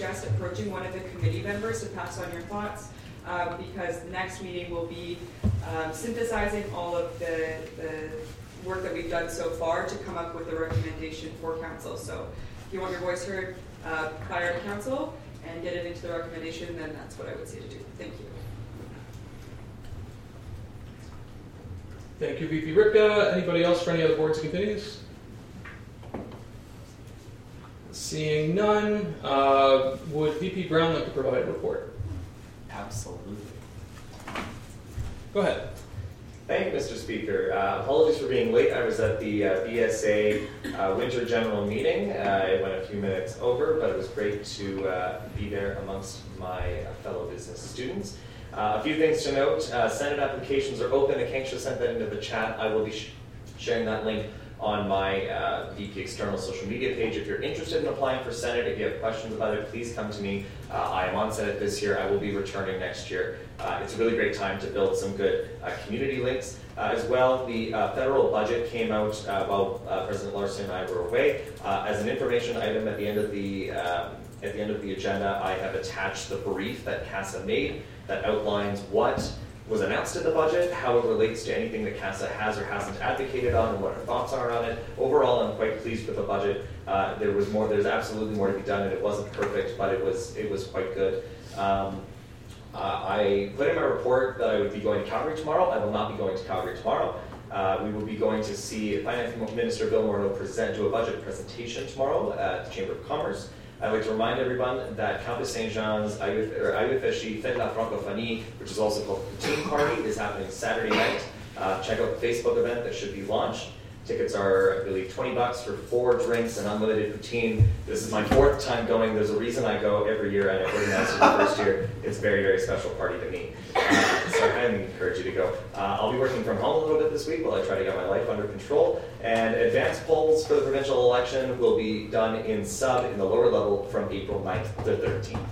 suggest approaching one of the committee members to pass on your thoughts, because the next meeting will be synthesizing all of the work that we've done so far to come up with a recommendation for council. So if you want your voice heard prior to council and get it into the recommendation, then that's what I would say to do. Thank you. Thank you, VP Ripka. Anybody else for any other boards and committees? Seeing none, would VP Brown like to provide a report? Absolutely. Go ahead. Thank you, Mr. Speaker. Apologies for being late. I was at the BSA Winter General Meeting. It went a few minutes over, but it was great to be there amongst my fellow business students. A few things to note. Senate applications are open. Akanksha sent that into the chat. I will be sharing that link on my VP External social media page. If you're interested in applying for Senate, if you have questions about it, please come to me. I am on Senate this year. I will be returning next year. It's a really great time to build some good community links. As well, the federal budget came out while President Larson and I were away. As an information item at the end of the agenda, I have attached the brief that CASA made that outlines what was announced in the budget, how it relates to anything that CASA has or hasn't advocated on, and what our thoughts are on it. Overall, I'm quite pleased with the budget. There's absolutely more to be done, and it wasn't perfect, but it was quite good. I put in my report that I would be going to Calgary tomorrow. I will not be going to Calgary tomorrow. We will be going to see Finance Minister Bill Morneau do a budget presentation tomorrow at the Chamber of Commerce. I'd like to remind everyone that Campus St. Jean's Ayurveshi Fête la Francophonie, which is also called the Poutine Party, is happening Saturday night. Check out the Facebook event that should be launched. Tickets are, I believe, $20 for 4 drinks and unlimited poutine. This is my 4th time going. There's a reason I go every year, and I organized it the first year. It's a very, very special party to me. So I highly encourage you to go. I'll be working from home a little bit this week while I try to get my life under control. And advanced polls for the provincial election will be done in the lower level from April 9th to 13th.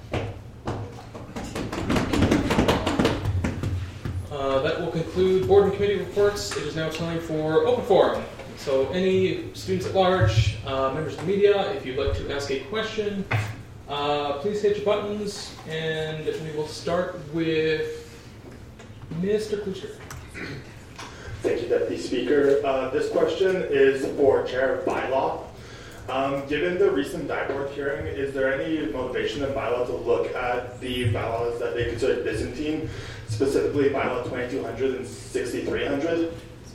That will conclude board and committee reports. It is now time for open forum. So any students at large, members of the media, if you'd like to ask a question, please hit your buttons, and we will start with Mr. Klooster. Thank you, Deputy Speaker. This question is for Chair of Bylaw. Given the recent DIBOR hearing, is there any motivation in Bylaw to look at the bylaws that they consider Byzantine, specifically Bylaw 2200 and 6300?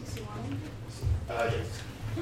Yes.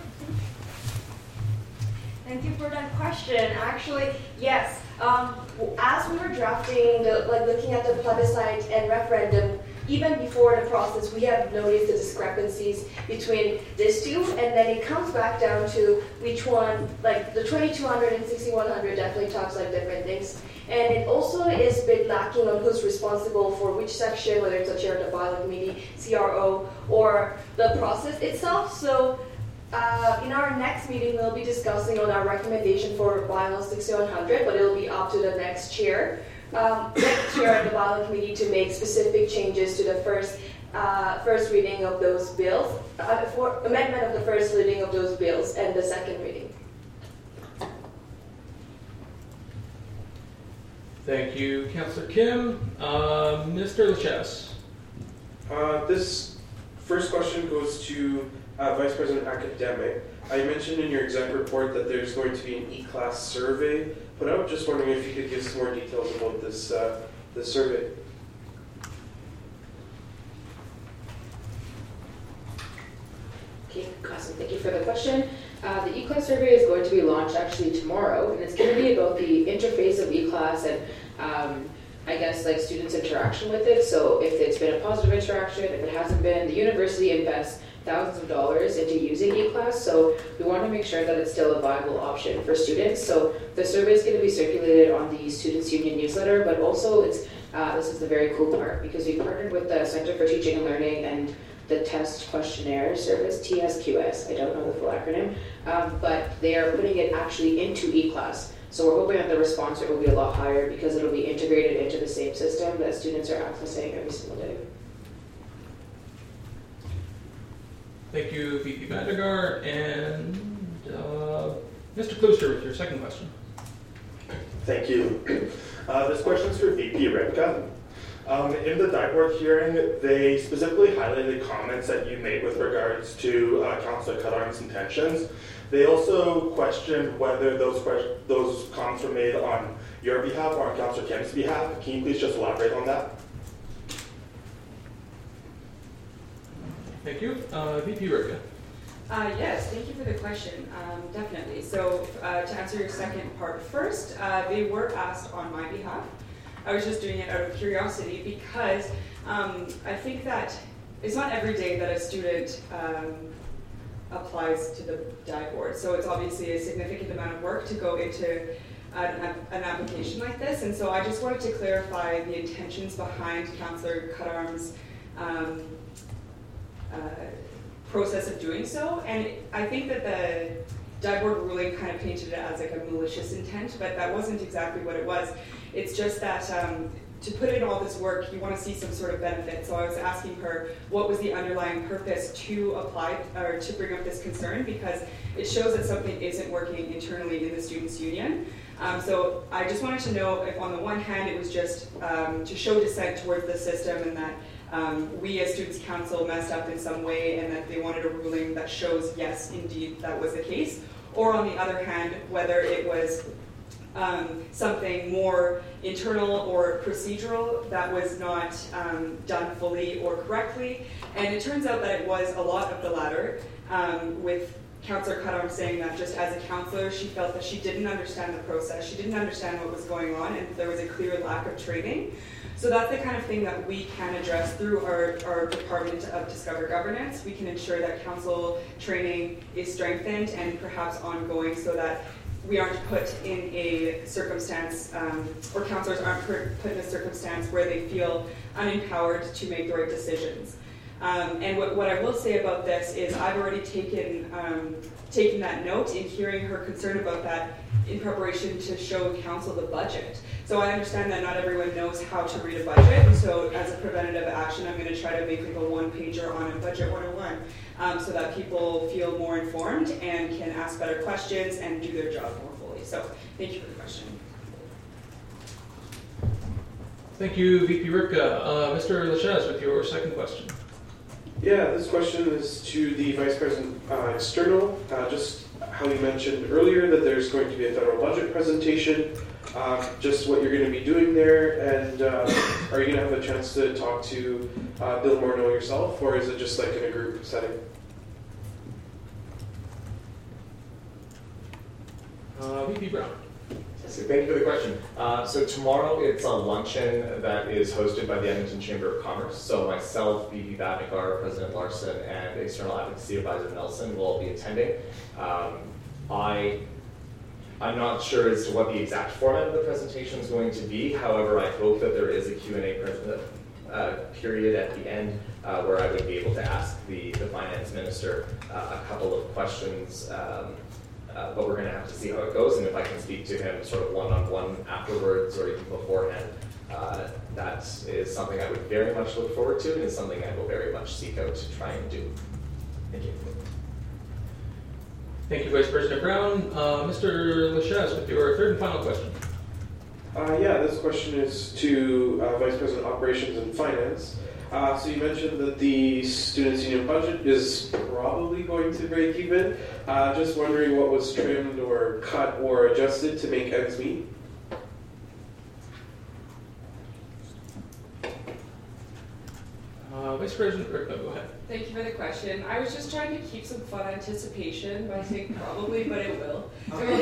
Thank you for that question. Actually, yes. As we were drafting, looking at the plebiscite and referendum, even before the process, we have noticed the discrepancies between these two, and then it comes back down to which one, like the 2200 and 6100 definitely talks like different things. And it also is a bit lacking on who's responsible for which section, whether it's a chair of the bylaw committee, CRO, or the process itself. So in our next meeting, we'll be discussing on our recommendation for bylaw 6100, but it'll be up to the next chair. Next chair of the bylaw committee to make specific changes to the first reading of those bills, for amendment of the first reading of those bills and the second reading. Thank you, Councillor Kim. Mr. Lachasse. This first question goes to Vice President Academic. You mentioned in your exec report that there's going to be an E-class survey put out. Just wondering if you could give some more details about this survey. Okay, awesome. Thank you for the question. The E-class survey is going to be launched actually tomorrow, and it's going to be about the interface of E-class and I guess like students' interaction with it. So if it's been a positive interaction, if it hasn't been, the university invests thousands of dollars into using E-class, so we want to make sure that it's still a viable option for students. So the survey is going to be circulated on the Students' Union newsletter, but also it's this is the very cool part, because we partnered with the Center for Teaching and Learning and the Test Questionnaire Service, TSQS, I don't know the full acronym, but they are putting it actually into E-class. So we're hoping that the response rate will be a lot higher because it'll be integrated into the same system that students are accessing every single day. Thank you, VP Vandergaard. And Mr. Klooster with your second question. Thank you. This question is for VP Ripka. In the DIBORD hearing, they specifically highlighted comments that you made with regards to Councillor Cutarm's intentions. They also questioned whether those comments were made on your behalf or on Councillor Kim's behalf. Can you please just elaborate on that? Thank you. VP Ripka. Yes, thank you for the question. Definitely. So to answer your second part first, they were asked on my behalf. I was just doing it out of curiosity because I think that it's not every day that a student applies to the DIBORD. So it's obviously a significant amount of work to go into an application like this. And so I just wanted to clarify the intentions behind Councillor Cutarm's process of doing so. And I think that the DIBORD ruling kind of painted it as like a malicious intent, but that wasn't exactly what it was. It's just that to put in all this work, you want to see some sort of benefit. So I was asking her what was the underlying purpose to apply or to bring up this concern, because it shows that something isn't working internally in the Students' Union. So I just wanted to know if on the one hand it was just to show dissent towards the system and that we as Students' Council messed up in some way and that they wanted a ruling that shows yes, indeed, that was the case. Or on the other hand, whether it was something more internal or procedural that was not done fully or correctly. And it turns out that it was a lot of the latter, with Councillor Cutarm saying that just as a councillor, she felt that she didn't understand the process, she didn't understand what was going on, and there was a clear lack of training. So that's the kind of thing that we can address through our Department of Discover Governance. We can ensure that council training is strengthened and perhaps ongoing so that we aren't put in a circumstance, or councillors aren't put in a circumstance where they feel unempowered to make the right decisions. And what I will say about this is I've already taken that note in hearing her concern about that in preparation to show council the budget. So I understand that not everyone knows how to read a budget, and so as a preventative action, I'm going to try to make like a one-pager on a Budget 101 so that people feel more informed and can ask better questions and do their job more fully. So thank you for the question. Thank you, VP Ripka. Mr. Lachaz with your second question. Yeah, this question is to the Vice President External. Just how you mentioned earlier that there's going to be a federal budget presentation, just what you're going to be doing there, and are you going to have a chance to talk to Bill Morneau yourself, or is it just like in a group setting? VP Brown. So thank you for the question. So tomorrow it's a luncheon that is hosted by the Edmonton Chamber of Commerce. So myself, VP Badnikar, President Larson, and External Advocacy Advisor Nelson will all be attending. I'm not sure as to what the exact format of the presentation is going to be. However, I hope that there is a Q&A period at the end where I would be able to ask the Finance Minister a couple of questions. But we're going to have to see how it goes, and if I can speak to him sort of one-on-one afterwards or even beforehand, that is something I would very much look forward to, and is something I will very much seek out to try and do. Thank you. Thank you, Vice President Brown. Mr. Lachaz with your third and final question. Yeah, this question is to Vice President Operations and Finance. So you mentioned that the Students' Union budget is probably going to break even. Just wondering what was trimmed or cut or adjusted to make ends meet? Vice President Ripka, go ahead. Thank you for the question. I was just trying to keep some fun anticipation by saying probably, but it will.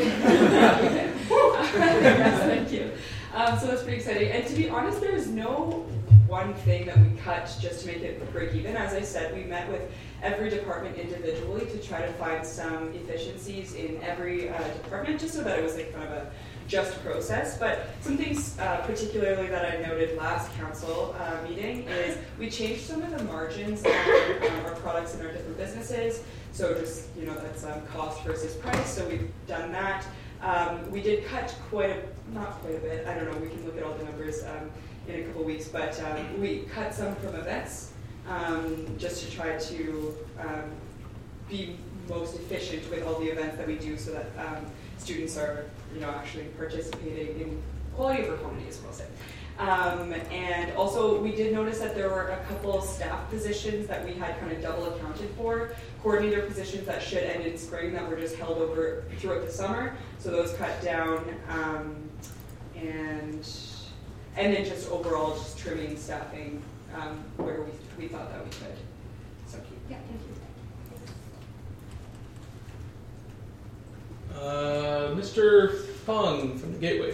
Yes, thank you. So that's pretty exciting. And to be honest, there is no one thing that we cut just to make it break even. As I said, we met with every department individually to try to find some efficiencies in every department, just so that it was like kind of a just process. But some things particularly that I noted last council meeting is we changed some of the margins on our products in our different businesses. So just, that's cost versus price. So we've done that. We did cut not quite a bit, I don't know, we can look at all the numbers in a couple weeks, but we cut some from events just to try to be most efficient with all the events that we do so that students are, actually participating in quality over quantity, as we'll say. And also, we did notice that there were a couple staff positions that we had kind of double accounted for, coordinator positions that should end in spring that were just held over throughout the summer. So those cut down, and then just overall just trimming staffing where we thought that we could. So yeah, thank you. Mr. Fung from the Gateway.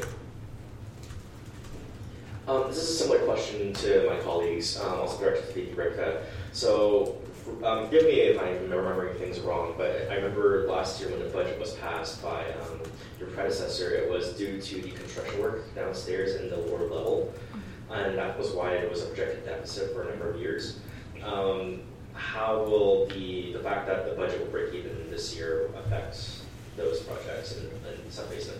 This is a similar question to my colleagues, also directed to Vicky Ripka. So, forgive me if I'm remembering things wrong, but I remember last year when the budget was passed by your predecessor, it was due to the construction work downstairs in the lower level, and that was why it was a projected deficit for a number of years. How will the fact that the budget will break even this year affect those projects in South Basin?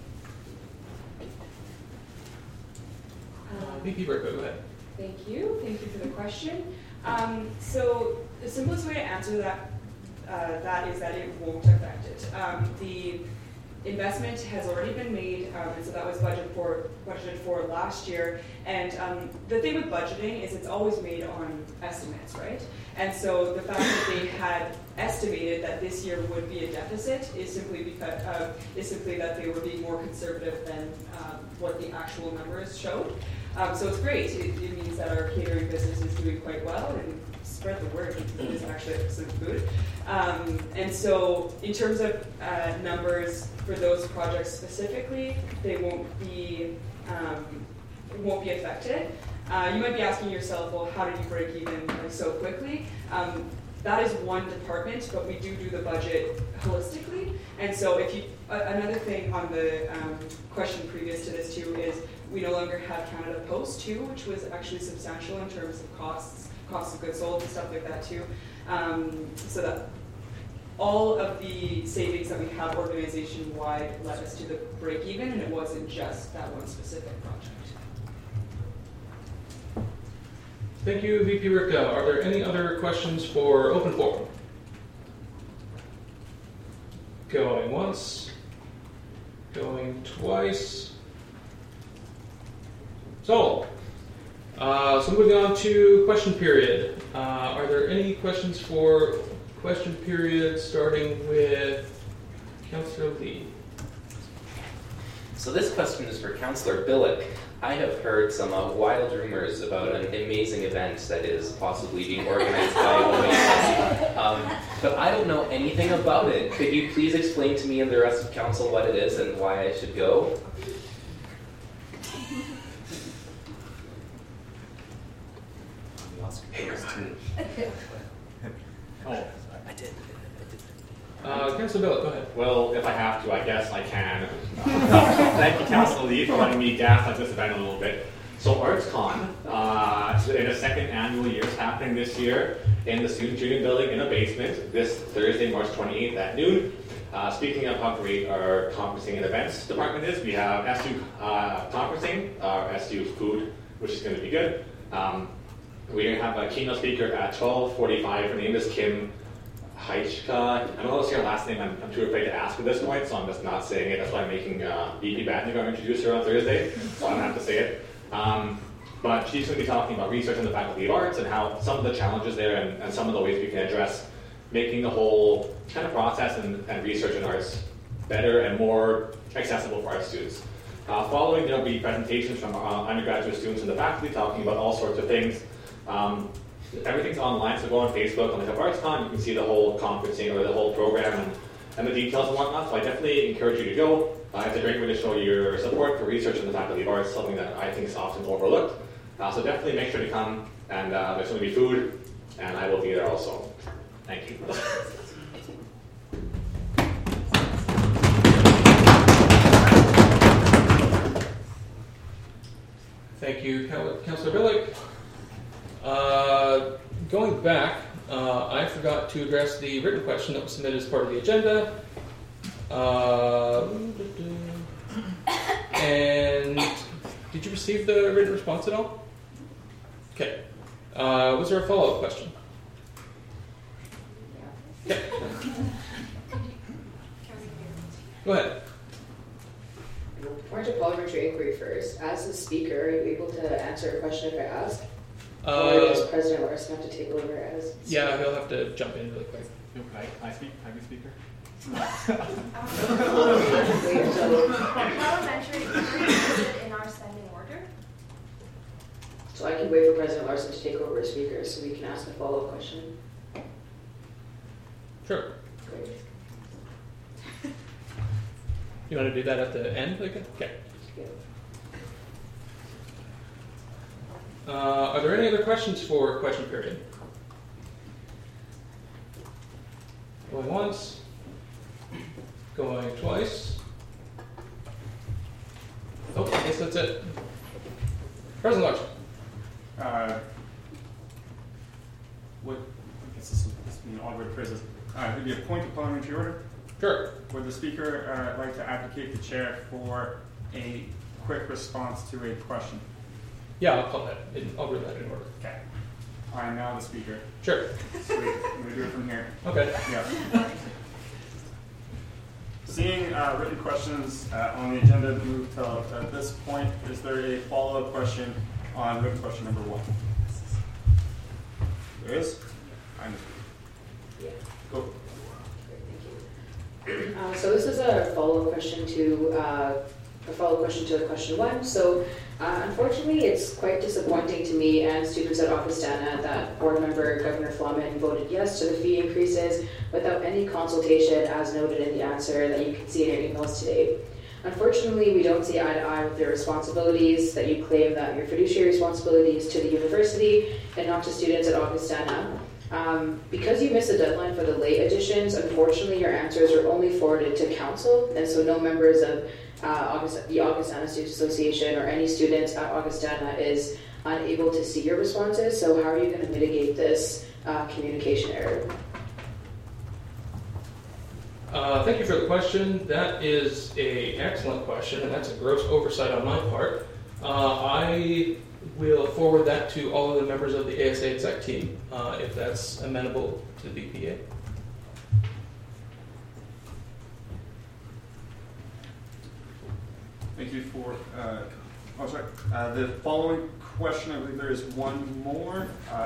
VP Berko, go ahead. Thank you. Thank you for the question. So the simplest way to answer that is that it won't affect it. The investment has already been made, and so that was budgeted for last year. And the thing with budgeting is it's always made on estimates, right? And so the fact that they had estimated that this year would be a deficit is simply that they were being more conservative than what the actual numbers showed. So it's great. It means that our catering business is doing quite well, and spread the word because it is actually excellent food. And so in terms of numbers for those projects specifically, they won't be affected. You might be asking yourself, well, how did you break even so quickly? That is one department, but we do the budget holistically. And so another thing on the question previous to this too is we no longer have Canada Post too, which was actually substantial in terms of costs of goods sold and stuff like that too. So that all of the savings that we have organization-wide led us to the break even, and it wasn't just that one specific project. Thank you, VP Ripka. Are there any other questions for open forum? Going once, going twice. So moving on to question period. Are there any questions for question period, starting with Councillor Lee? So this question is for Councillor Billick. I have heard some wild rumors about an amazing event that is possibly being organized by Oasis, but I don't know anything about it. Could you please explain to me and the rest of council what it is and why I should go? Councillor Billick, go ahead. Well, if I have to, I guess I can. Thank you, Councillor Lee, for letting me gas at this event a little bit. So ArtsCon, in the second annual year, is happening this year in the Student Union Building in a basement this Thursday, March 28th at noon. Speaking of how great our conferencing and events department is, we have SU conferencing, our SU food, which is going to be good. We're going to have a keynote speaker at 12:45. Her name is Kim Heichka. I don't know what's her last name. I'm too afraid to ask at this point, so I'm just not saying it. That's why I'm making VP Batnick introduce her on Thursday, so I don't have to say it. But she's going to be talking about research in the Faculty of Arts and how some of the challenges there and some of the ways we can address making the whole kind of process and research in arts better and more accessible for our students. Following, there will be presentations from undergraduate students and the faculty talking about all sorts of things. Everything's online, so go on Facebook and look up ArtsCon. You can see the whole conferencing or the whole program and the details and whatnot. So I definitely encourage you to go. It's a great way to show your support for research in the Faculty of Arts, something that I think is often overlooked. So definitely make sure to come, and there's going to be food, and I will be there also. Thank you. Thank you, Councillor Billick. Going back, I forgot to address the written question that was submitted as part of the agenda. And did you receive the written response at all? Okay. Was there a follow-up question? Okay. Go ahead. More to parliamentary inquiry first. As the speaker, are you able to answer a question if I ask? Or does President Larson have to take over as? Yeah, he'll have to jump in really quick. Can I speak? Can I be speaker? Parliamentary inquiry is in our standing order. So I can wait for President Larson to take over as speaker so we can ask a follow-up question. Sure. Great. You want to do that at the end? Okay. Yeah. Are there any other questions for question period? Going once. Going twice. Oh, I guess that's it. President Larson. I guess this is an odd way to phrase this. Would be a point of parliamentary order? Sure. Would the speaker like to advocate the chair for a quick response to a question? Yeah, I'll call that. I'll read that in order. Okay. I am now the speaker. Sure. Sweet. I'm going to do it from here. Okay. Yeah. Seeing written questions on the agenda, move to at this point. Is there a follow-up question on written question number 1? There is? I'm Yeah. Go. So this is a follow-up question to question 1. So unfortunately, it's quite disappointing to me and students at Augustana that board member Governor Flommen voted yes to the fee increases without any consultation, as noted in the answer that you can see in your emails today. Unfortunately, we don't see eye to eye with your responsibilities that you claim that your fiduciary responsibilities to the university and not to students at Augustana. Because you missed the deadline for the late additions, unfortunately your answers are only forwarded to council, and so no members of the Augustana Students Association or any students at Augustana is unable to see your responses. So how are you going to mitigate this communication error? Thank you for the question. That is an excellent question, and that's a gross oversight on my part. I will forward that to all of the members of the ASA exec team, if that's amenable to the BPA. Thank you for, the following question, I believe there is one more,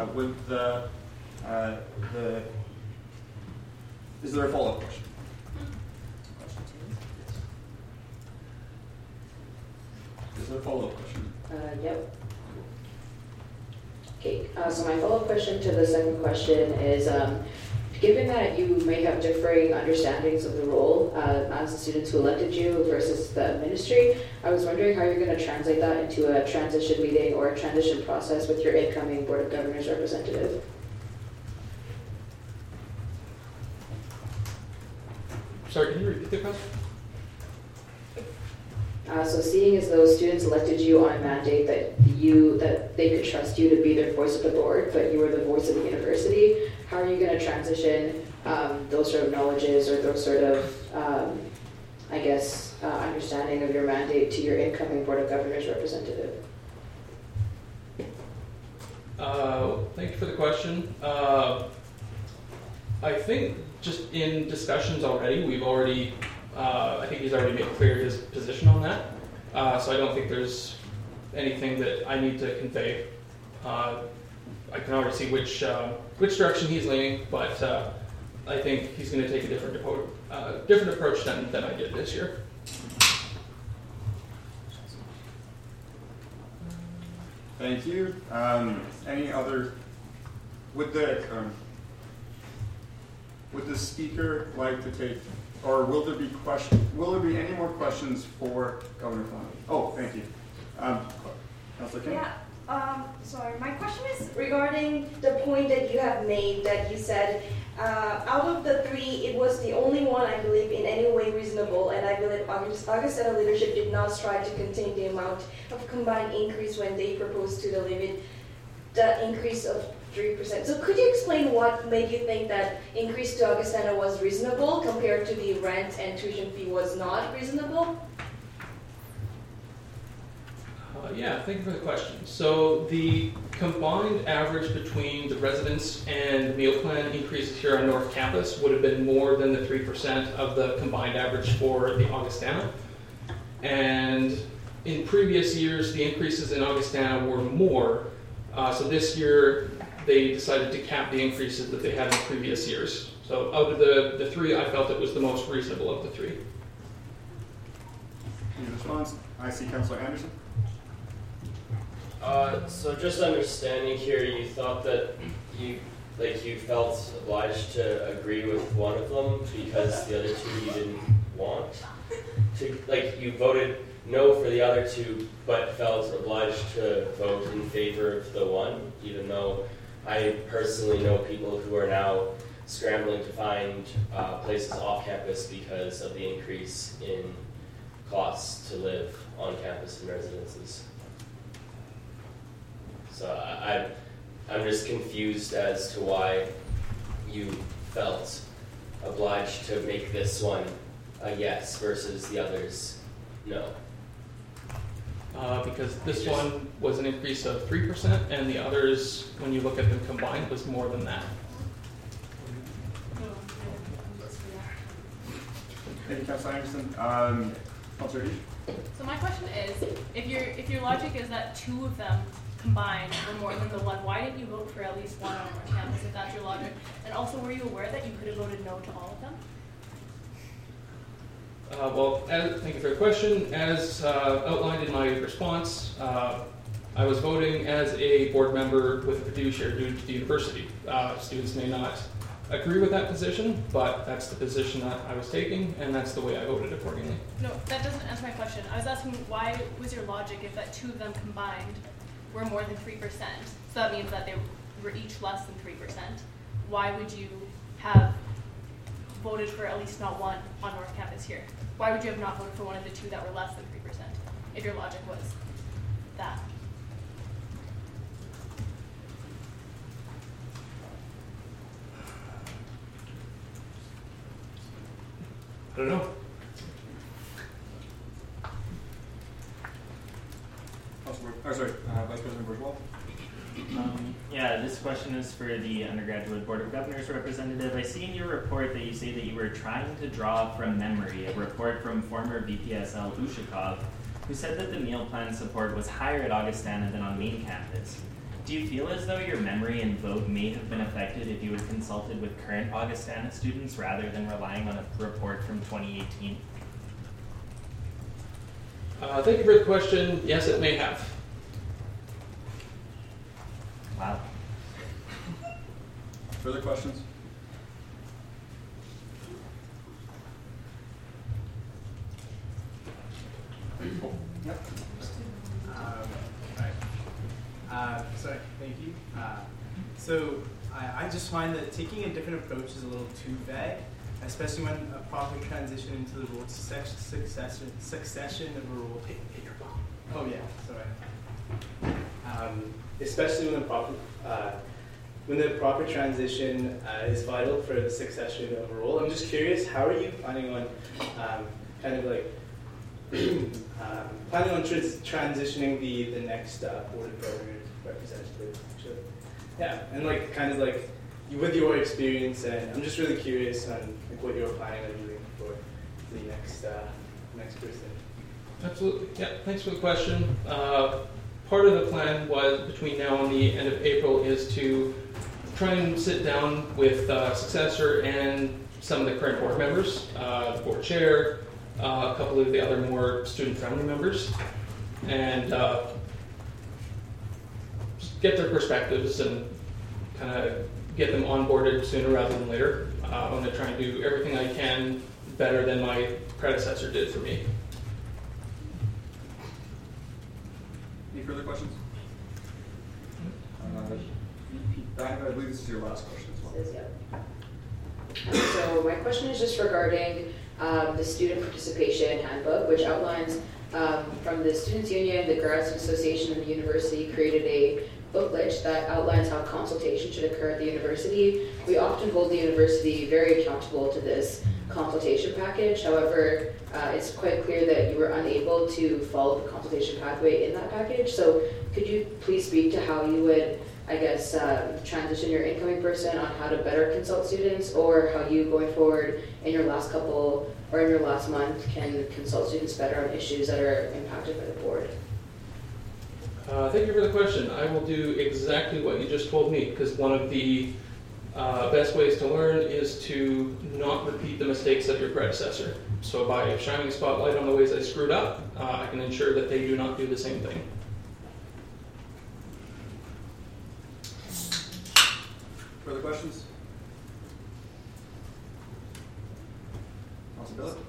is there a follow-up question? Is there a follow-up question? Yep. Okay, so my follow-up question to the second question is, given that you may have differing understandings of the role as the students who elected you versus the ministry, I was wondering how you're going to translate that into a transition meeting or a transition process with your incoming Board of Governors representative. Sorry, can you repeat the question? So seeing as those students elected you on a mandate that they could trust you to be their voice of the board, but you were the voice of the university, how are you going to transition those sort of knowledges or those sort of, understanding of your mandate to your incoming Board of Governors representative? Thank you for the question. I think just in discussions already, I think he's already made clear his position on that. So I don't think there's anything that I need to convey. I can already see which direction he's leaning, but I think he's going to take a different approach than I did this year. Thank you. Any other? Would the speaker like to take, or will there be any more questions for Governor Flommen? Oh, thank you. Councillor King? Yeah. Sorry. My question is regarding the point that you have made that you said out of the 3, it was the only one I believe in any way reasonable, and I believe Augustana leadership did not strive to contain the amount of combined increase when they proposed to the limit the increase of 3%. So could you explain what made you think that increase to Augustana was reasonable compared to the rent and tuition fee was not reasonable? Yeah, thank you for the question. So the combined average between the residence and meal plan increases here on North Campus would have been more than the 3% of the combined average for the Augustana. And in previous years, the increases in Augustana were more. So this year, they decided to cap the increases that they had in previous years. So out of the three, I felt it was the most reasonable of the three. Any response? I see Councillor Anderson. So just understanding here, you thought that you felt obliged to agree with one of them because the other two you didn't want to, you voted no for the other two, but felt obliged to vote in favor of the one, even though I personally know people who are now scrambling to find places off campus because of the increase in costs to live on campus in residences. So I'm just confused as to why you felt obliged to make this one a yes versus the others no. Because this one was an increase of 3%, and the others, when you look at them combined, was more than that. Thank you, Councillor Anderson. Councillor Each. So my question is, if your logic is that two of them combined were more than the one, why didn't you vote for at least one on our campus if that's your logic? And also, were you aware that you could have voted no to all of them? Thank you for the question. As outlined in my response, I was voting as a board member with a fiduciary duty to the university. Students may not agree with that position, but that's the position that I was taking, and that's the way I voted accordingly. No, that doesn't answer my question. I was asking, why was your logic if that two of them combined were more than 3%? So that means that they were each less than 3%. Why would you have voted for at least not one on North Campus here? Why would you have not voted for one of the two that were less than 3% if your logic was that? I don't know. Vice President Bourgeois. Yeah, this question is for the undergraduate Board of Governors representative. I see in your report that you say that you were trying to draw from memory a report from former VPSL Ushakov, who said that the meal plan support was higher at Augustana than on main campus. Do you feel as though your memory and vote may have been affected if you had consulted with current Augustana students rather than relying on a report from 2018? Thank you for the question. Yes, it may have. Wow. Further questions? Yep. Sorry, thank you. I just find that taking a different approach is a little too vague, especially when a proper transition into the role succession of a role. Oh yeah, sorry. Especially when the proper transition is vital for the succession of a role. I'm just curious, how are you planning on transitioning the next Board of Governors representative? Actually, yeah, and with your experience, and I'm just really curious on what you're planning on doing for the next person. Absolutely. Yeah. Thanks for the question. Part of the plan was between now and the end of April is to try and sit down with successor and some of the current board members, the board chair, a couple of the other more student-friendly members, and just get their perspectives and kind of get them onboarded sooner rather than later. I'm going to try and do everything I can better than my predecessor did for me. Any further questions? I believe this is your last question as well. So my question is just regarding the student participation handbook, which outlines from the Students' Union, the Graduate Association of the university created a booklet that outlines how consultation should occur at the university. We often hold the university very accountable to this consultation package. However, it's quite clear that you were unable to follow the consultation pathway in that package. So could you please speak to how you would I guess, transition your incoming person on how to better consult students, or how you, going forward in your last couple or in your last month, can consult students better on issues that are impacted by the board? Thank you for the question. I will do exactly what you just told me, because one of the best ways to learn is to not repeat the mistakes of your predecessor. So by shining a spotlight on the ways I screwed up, I can ensure that they do not do the same thing. Further questions? Councilor Billick?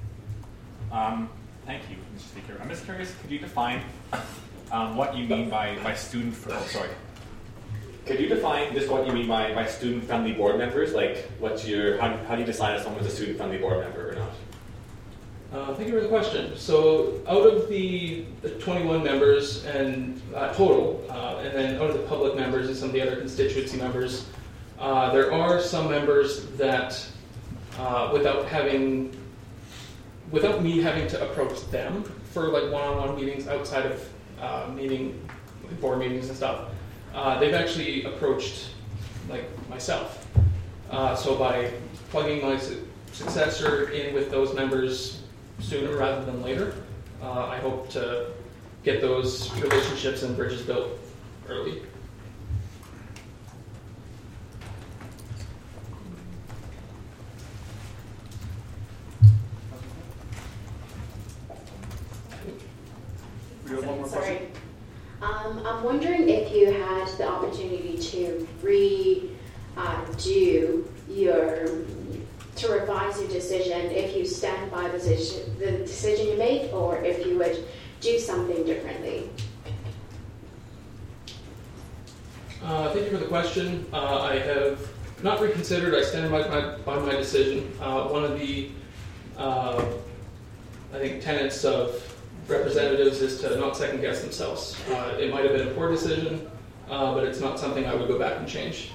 Thank you, Mr. Speaker. I'm just curious, could you define what you mean by student? Could you define just what you mean by student-friendly board members? Like, how do you decide if someone's a student-friendly board member or not? Thank you for the question. So out of the 21 members and total, and then out of the public members and some of the other constituency members, there are some members that, without me having to approach them for like one-on-one meetings outside of board meetings and stuff, they've actually approached like myself. So by plugging my successor in with those members sooner rather than later, I hope to get those relationships and bridges built early. We have one more question. Sorry. I'm wondering if you had the opportunity to revise your decision, if you stand by the decision you made, or if you would do something differently. Thank you for the question. I have not reconsidered. I stand by my decision. One of the, I think, tenets of representatives is to not second guess themselves. It might have been a poor decision, but it's not something I would go back and change.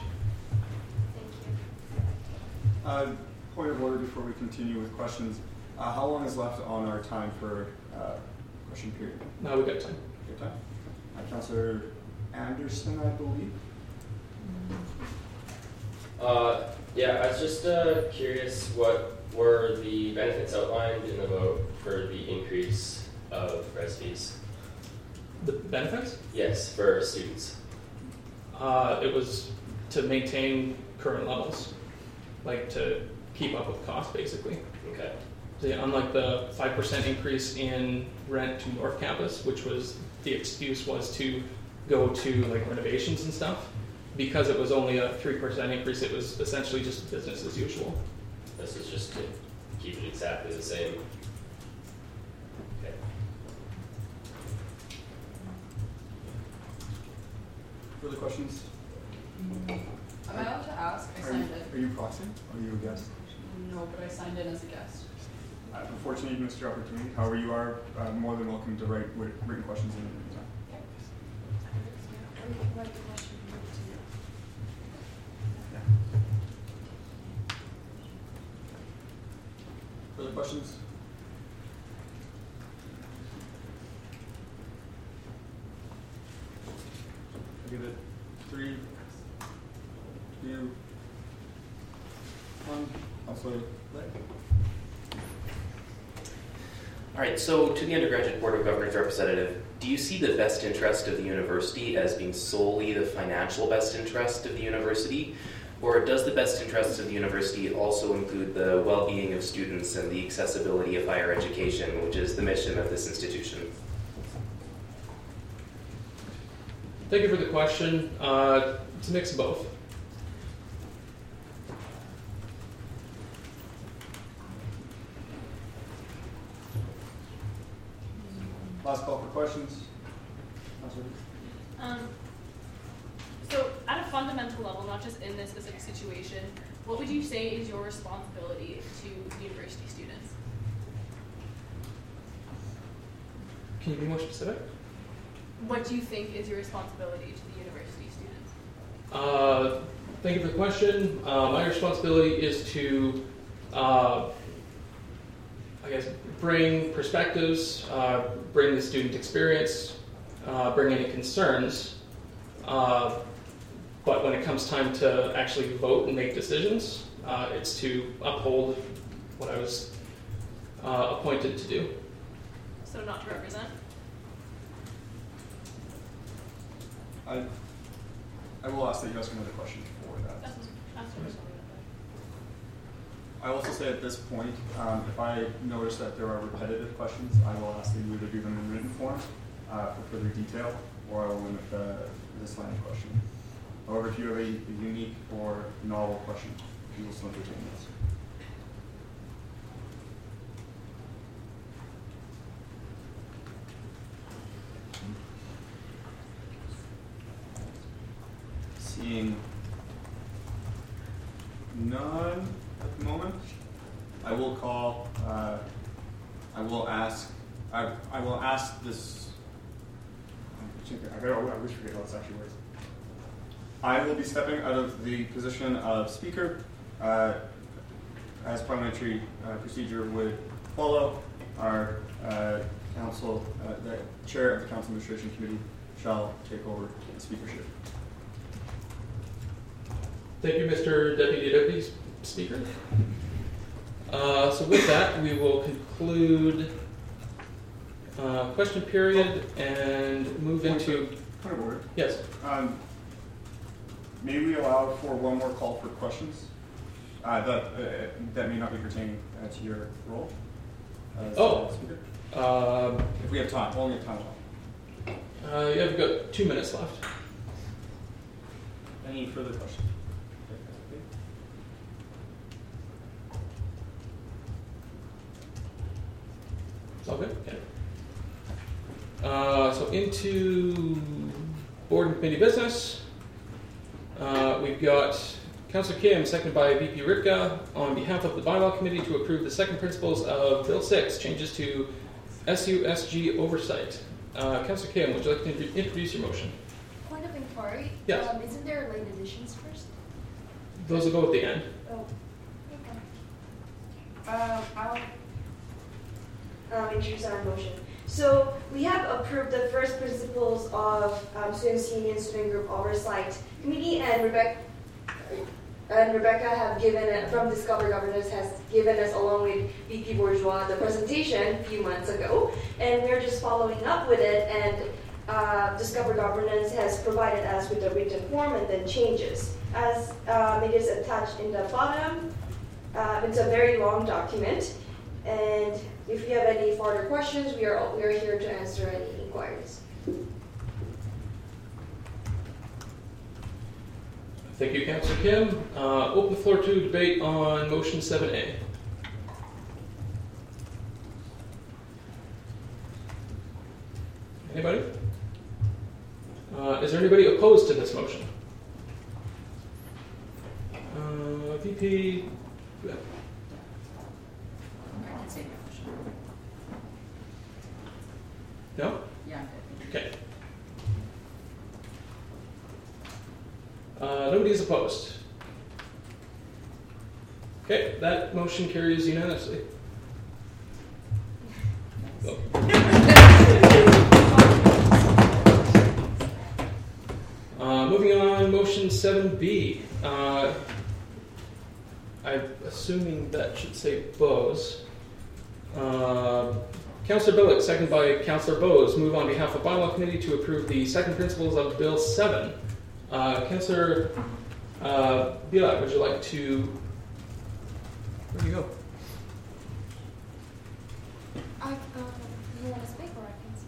Point of order before we continue with questions. How long is left on our time for question period? Now we've got time. Good time. Councillor Anderson, I believe. Yeah, I was just curious, what were the benefits outlined in the vote for the increase of res fees? The benefits? Yes, for students. It was to maintain current levels, like to keep up with cost, basically. Okay. So yeah, unlike the 5% increase in rent to North Campus, which was the excuse was to go to like renovations and stuff, because it was only a 3% increase, it was essentially just business as usual. This is just to keep it exactly the same. Okay. Further questions? Am I allowed to ask? I signed in. Are you proxy? Are you a guest? No, but I signed in as a guest. Unfortunately, you missed your opportunity. However, you are more than welcome to write written questions in the meantime. Further questions? I'll give it 3, 2, 1. Also, All right, so to the undergraduate Board of Governors representative, do you see the best interest of the university as being solely the financial best interest of the university? Or does the best interest of the university also include the well-being of students and the accessibility of higher education, which is the mission of this institution? Thank you for the question. It's a mix of both. Last call for questions. So at a fundamental level, not just in this specific situation, what would you say is your responsibility to university students? Can you be more specific? What do you think is your responsibility to the university students? Thank you for the question. My responsibility is to, I guess, bring perspectives, bring the student experience, bring any concerns, but when it comes time to actually vote and make decisions, it's to uphold what I was appointed to do. So not to represent? I will ask that you ask another question for that. I will also say at this point, if I notice that there are repetitive questions, I will ask that you either do them in written form for further detail, or I will limit this line of questioning. However, if you have a unique or novel question, we will still entertain this. Seeing none at the moment, I will call. I will ask this. I wish I forget how this actually works. I will be stepping out of the position of speaker, as parliamentary procedure would follow. Our council, the chair of the council administration committee, shall take over the speakership. Thank you, Mr. Deputy Speaker. So with that, we will conclude question period and move into... Point of order. Yes. May we allow for one more call for questions that may not be pertaining to your role as speaker? If we have time, only have time left. Yeah, we've got 2 minutes left. Any further questions? It's all good? Okay. So into board and committee business. We've got Councillor Kim, seconded by VP Ripka, on behalf of the Bylaw Committee to approve the second principles of Bill 6, changes to SUSG oversight. Councillor Kim, would you like to introduce your motion? Point of inquiry. Yes. Isn't there late additions first? Those will go at the end. Oh, okay. I'll introduce our motion. So we have approved the first principles of Student Union Student Group Oversight Committee, and Rebecca have given from Discover Governance has given us, along with VP Bourgeois, the presentation a few months ago, and we're just following up with it. And Discover Governance has provided us with a written form and then changes, as it is attached in the bottom. It's a very long document. And if you have any further questions, we are here to answer any inquiries. Thank you, Councillor Kim. Open the floor to debate on motion 7A. Anybody? Is there anybody opposed to this motion? VP? I can say no. No? Yeah, I'm good. Okay. Nobody is opposed. Okay, that motion carries unanimously. Moving on, motion 7B. I'm assuming that should say Bose. Councillor Billick, seconded by Councillor Bose, move on behalf of Bylaw Committee to approve the second principles of Bill 7. Councillor Billick, would you like to... Where do you go? You want to speak or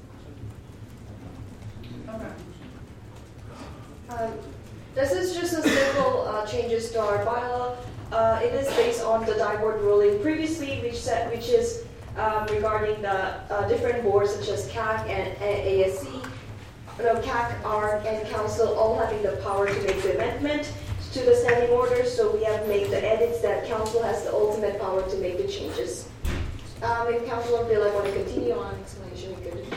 I can speak? Okay. This is just a simple changes to our bylaw. It is based on the die board ruling previously, which is regarding the different boards such as CAC and ASC. CAC, ARC, and Council all having the power to make the amendment to the standing orders. So we have made the edits that Council has the ultimate power to make the changes. If Councilor Bill, I want to continue on explanation, we could.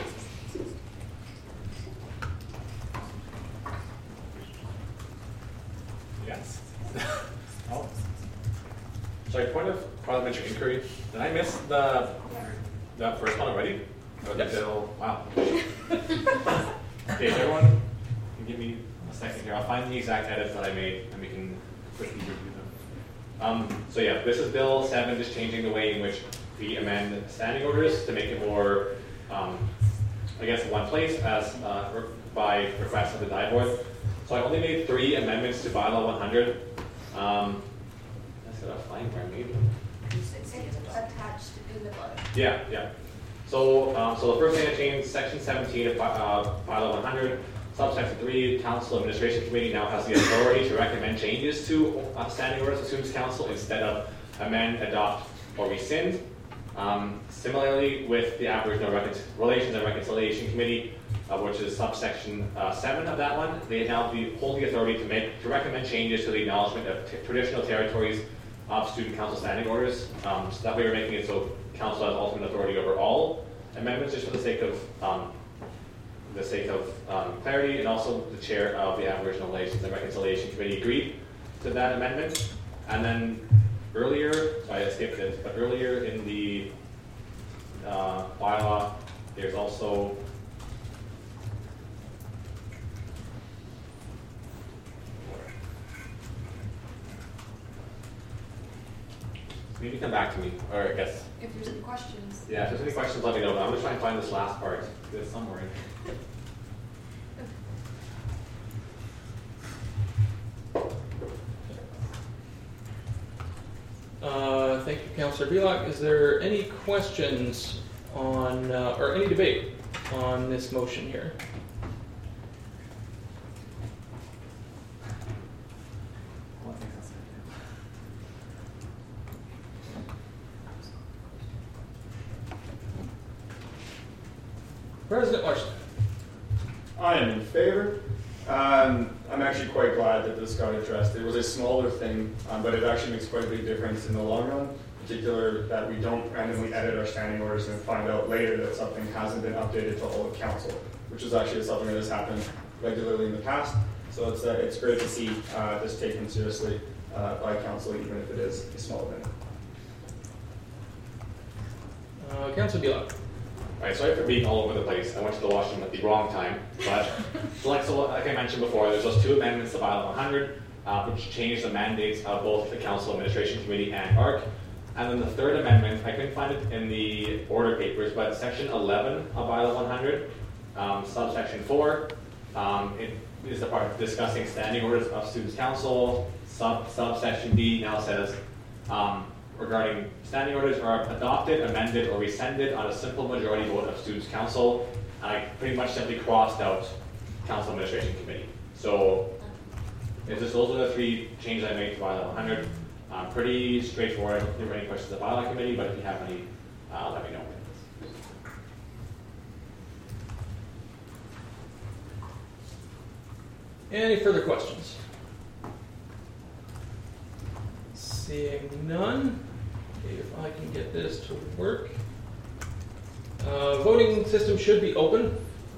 Yes. Oh. Sorry, point of parliamentary inquiry. Did I miss the first one already? Or the bill? Wow. Okay, everyone can give me a second here. I'll find the exact edits that I made, and we can quickly review them. So yeah, this is Bill 7, just changing the way in which we amend standing orders to make it more, I guess, in one place as by request of the DI board. So I only made 3 amendments to bylaw 100. I just gotta find where I made them. It's attached in the bottom. Yeah. So, so the first thing I changed, section 17 of bylaw 100, subsection 3, council administration committee now has the authority to recommend changes to standing orders of students' council instead of amend, adopt, or rescind. Similarly, with the Aboriginal Relations and Reconciliation Committee, which is subsection 7 of that one, they now hold the authority to recommend changes to the acknowledgement of traditional territories of student council standing orders. So that way we're making it so council has ultimate authority over all amendments, just for the sake of clarity, and also the chair of the Aboriginal Relations and Reconciliation Committee agreed to that amendment. And then earlier, sorry I skipped it, but earlier in the bylaw, there's also maybe come back to me, or I guess. If there's any questions. Yeah, if there's any questions, let me know. But I'm going to try and find this last part. It's somewhere in here. Thank you, Councillor Belak. Is there any questions on, or any debate on this motion here? President Larson. I am in favor. I'm actually quite glad that this got addressed. It was a smaller thing, but it actually makes quite a big difference in the long run, in particular that we don't randomly edit our standing orders and find out later that something hasn't been updated to all of council, which is actually something that has happened regularly in the past. So it's great to see this taken seriously by council, even if it is a small event. Councillor Belak. Alright, sorry for being all over the place. I went to the washroom at the wrong time, but like I mentioned before, there's those 2 amendments to bylaw 100, which change the mandates of both the Council Administration Committee and ARC. And then the 3rd amendment, I couldn't find it in the order papers, but section 11 of bylaw 100, subsection 4, it is the part discussing standing orders of Students' Council. Subsection D now says, regarding standing orders are adopted, amended, or rescinded on a simple majority vote of Students' Council. And I pretty much simply crossed out Council Administration Committee. So those are the 3 changes I made to bylaw 100. Pretty straightforward. I don't think there were any questions at bylaw committee, but if you have any, let me know. Any further questions? Seeing none. If I can get this to work. Voting system should be open.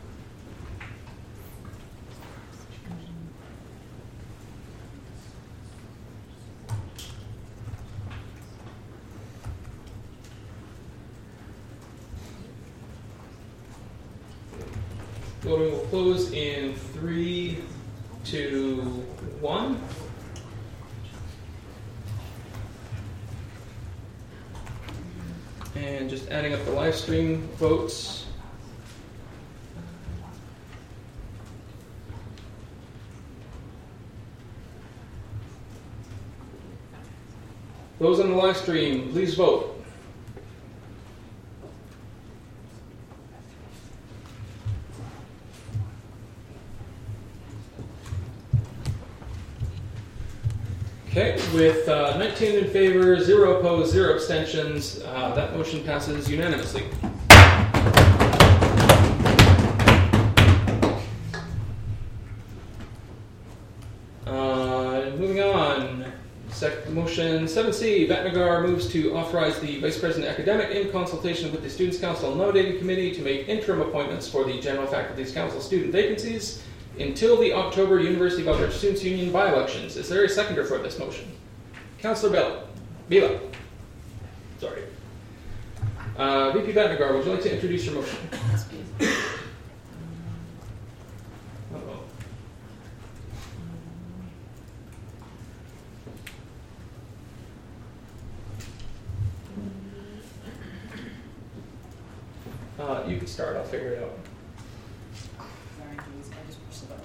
Voting will close in 3, 2, 1. And just adding up the live stream votes. Those on the live stream, please vote. Okay, with 19 in favor, 0 opposed, 0 abstentions, that motion passes unanimously. Moving on, motion 7C, Batnagar moves to authorize the Vice President Academic in consultation with the Students' Council Nominating Committee to make interim appointments for the General Faculties Council student vacancies until the October University of Alberta Students' Union by-elections. Is there a seconder for this motion? Councillor Bela. Sorry. VP Batnagar, would you like to introduce your motion? You can start. I'll figure it out. Sorry, please, I just pushed the button.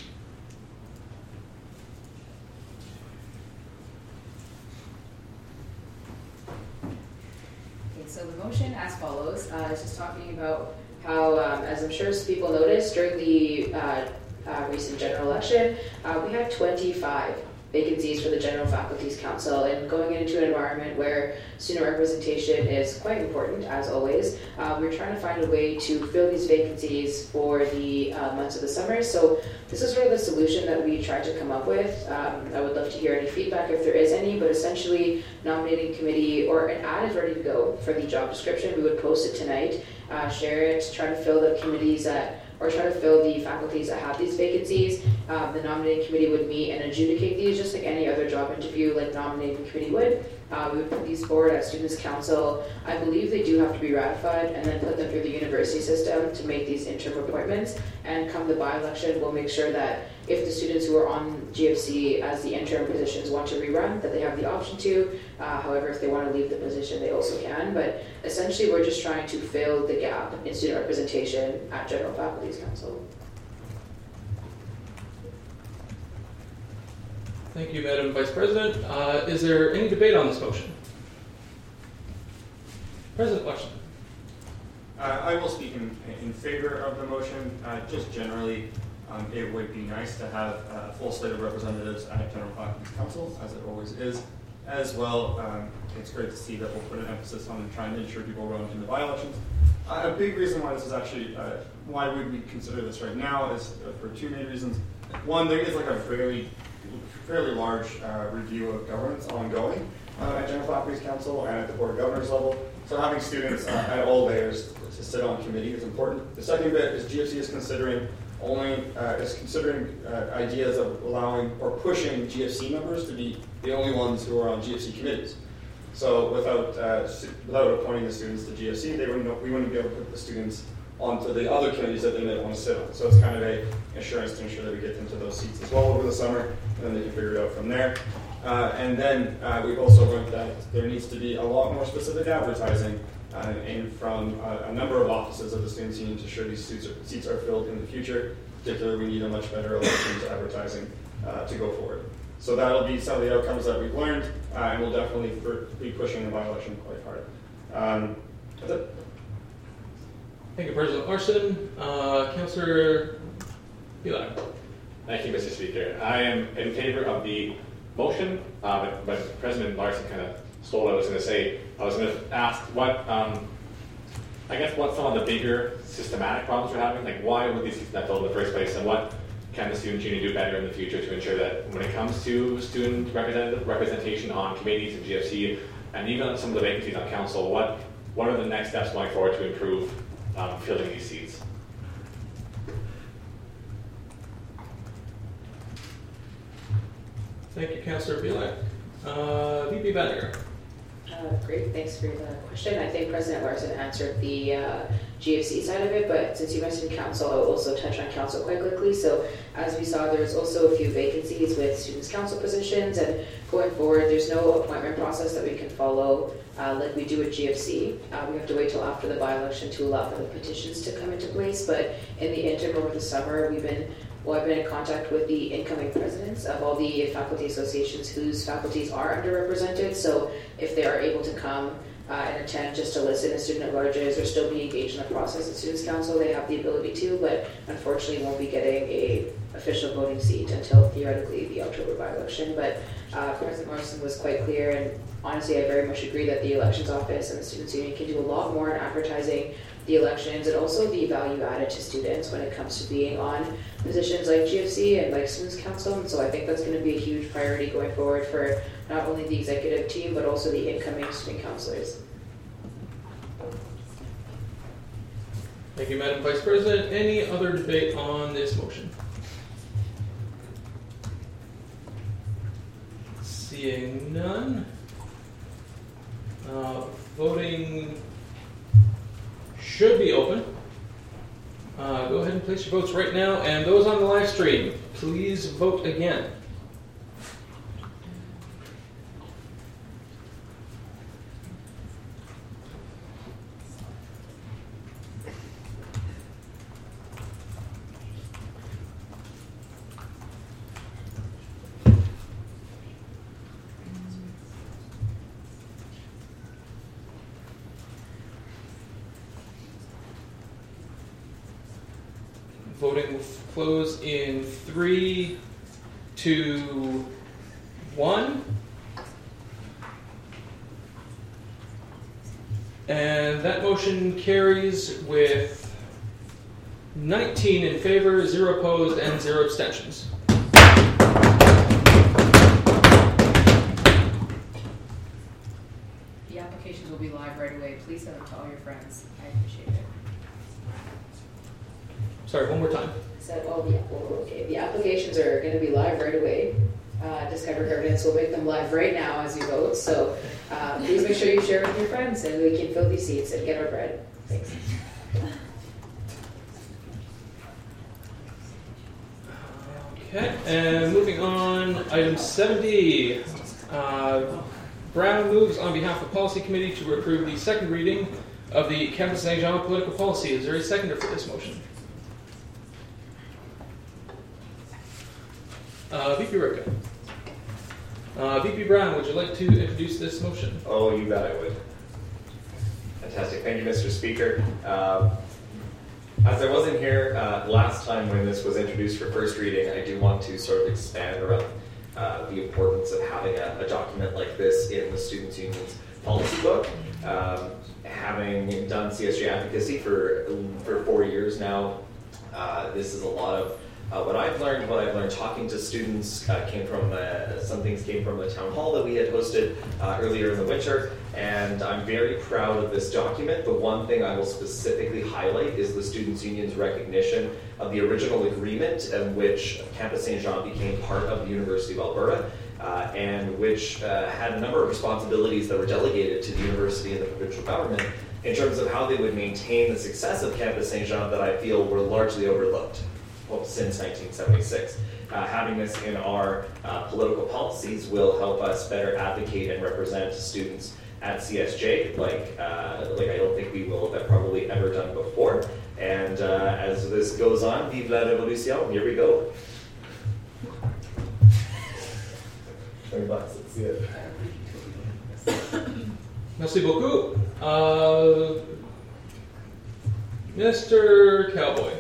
Okay, so the motion as follows is just talking about how, as I'm sure people noticed during the recent general election, we had 25 vacancies for the General Faculties Council, and going into an environment where student representation is quite important, as always, we're trying to find a way to fill these vacancies for the months of the summer. So this is sort of the solution that we tried to come up with. I would love to hear any feedback if there is any, but essentially nominating committee, or an ad is ready to go for the job description. We would post it tonight, share it, try to fill the committees or try to fill the faculties that have these vacancies. The nominating committee would meet and adjudicate these just like any other job interview like nominating committee would. We would put these forward at Students' Council. I believe they do have to be ratified, and then put them through the university system to make these interim appointments. And come the by-election, we'll make sure that if the students who are on GFC as the interim positions want to rerun, that they have the option to. However, if they want to leave the position, they also can. But essentially, we're just trying to fill the gap in student representation at General Faculties Council. Thank you, Madam Vice President. Is there any debate on this motion? President Washington. I will speak in favor of the motion. Just generally, it would be nice to have a full slate of representatives at General Faculties Council, as it always is. As well, it's great to see that we'll put an emphasis on trying to ensure people run in the by-elections. A big reason why this is actually, why would we consider this right now is for two main reasons. One, there is like a fairly large review of governance ongoing at General Faculties Council and at the Board of Governors level. So having students at all layers to sit on committee is important. The second bit is GFC is considering ideas of allowing or pushing GFC members to be the only ones who are on GFC committees. So without appointing the students to GFC, we wouldn't be able to put the students onto the other committees that they might want to sit on. So it's kind of a assurance to ensure that we get them to those seats as well over the summer, and then they can figure it out from there. And then we've also learned that there needs to be a lot more specific advertising and from a number of offices of the Students' Union to ensure these seats are filled in the future. Particularly, we need a much better elections advertising to go forward. So that'll be some of the outcomes that we've learned, and we'll definitely be pushing the by-election quite hard. That's it. Thank you, President Larson. Councillor Belak. Thank you, Mr. Speaker. I am in favor of the motion, but President Larson kind of stole what I was going to say. I was going to ask what some of the bigger systematic problems we're having, like why would these seats not filled in the first place, and what can the Student Union do better in the future to ensure that when it comes to student representation on committees and GFC, and even some of the vacancies on council, what are the next steps going forward to improve filling these seats? Thank you, Councillor Belak. VP Banniger. Great, thanks for the question. I think President Larson answered the GFC side of it, but since you mentioned council, I will also touch on council quite quickly. So as we saw, there's also a few vacancies with students' council positions, and going forward, there's no appointment process that we can follow like we do at GFC. We have to wait till after the by-election to allow for the petitions to come into place, but in the interim over the summer, I've been in contact with the incoming presidents of all the faculty associations whose faculties are underrepresented. So if they are able to come and attend just to listen as student at-larges or still be engaged in the process at Students' Council, they have the ability to, but unfortunately won't be getting a official voting seat until theoretically the October by-election. But President Morrison was quite clear, and honestly I very much agree that the elections office and the Students' Union can do a lot more in advertising the elections and also the value added to students when it comes to being on positions like GFC and like Students' Council. And so I think that's going to be a huge priority going forward for not only the executive team, but also the incoming student councilors. Thank you, Madam Vice President. Any other debate on this motion? Seeing none. Voting should be open. Go ahead and place your votes right now, and those on the live stream, please vote again. Voting will close in 3, 2, 1. And that motion carries with 19 in favor, 0 opposed, and 0 abstentions. The applications will be live right away. Please send them to all your friends. I appreciate it. Sorry, one more time. Said, the applications are going to be live right away. Discover Governance will make them live right now as you vote. So please make sure you share with your friends and we can fill these seats and get our bread. Thanks. Okay, and moving on, item 70. Brown moves on behalf of Policy Committee to approve the second reading of the Campus St. Jean political policy. Is there a seconder for this motion? VP Ricka. VP Brown, would you like to introduce this motion? Oh, you bet I would. Fantastic. Thank you, Mr. Speaker. As I wasn't here last time when this was introduced for first reading, I do want to sort of expand around the importance of having a document like this in the Students' Union's policy book. Having done CSJ advocacy for 4 years now, this is a lot of what I've learned talking to students came from, some things came from the town hall that we had hosted earlier in the winter, and I'm very proud of this document. The one thing I will specifically highlight is the Students' Union's recognition of the original agreement in which Campus St. Jean became part of the University of Alberta, and which had a number of responsibilities that were delegated to the university and the provincial government in terms of how they would maintain the success of Campus St. Jean that I feel were largely overlooked since 1976. Having this in our political policies will help us better advocate and represent students at CSJ like I don't think we will have probably ever done before. And as this goes on, vive la révolution, here we go. $20, let's see it. Merci beaucoup. Mr. Cowboy.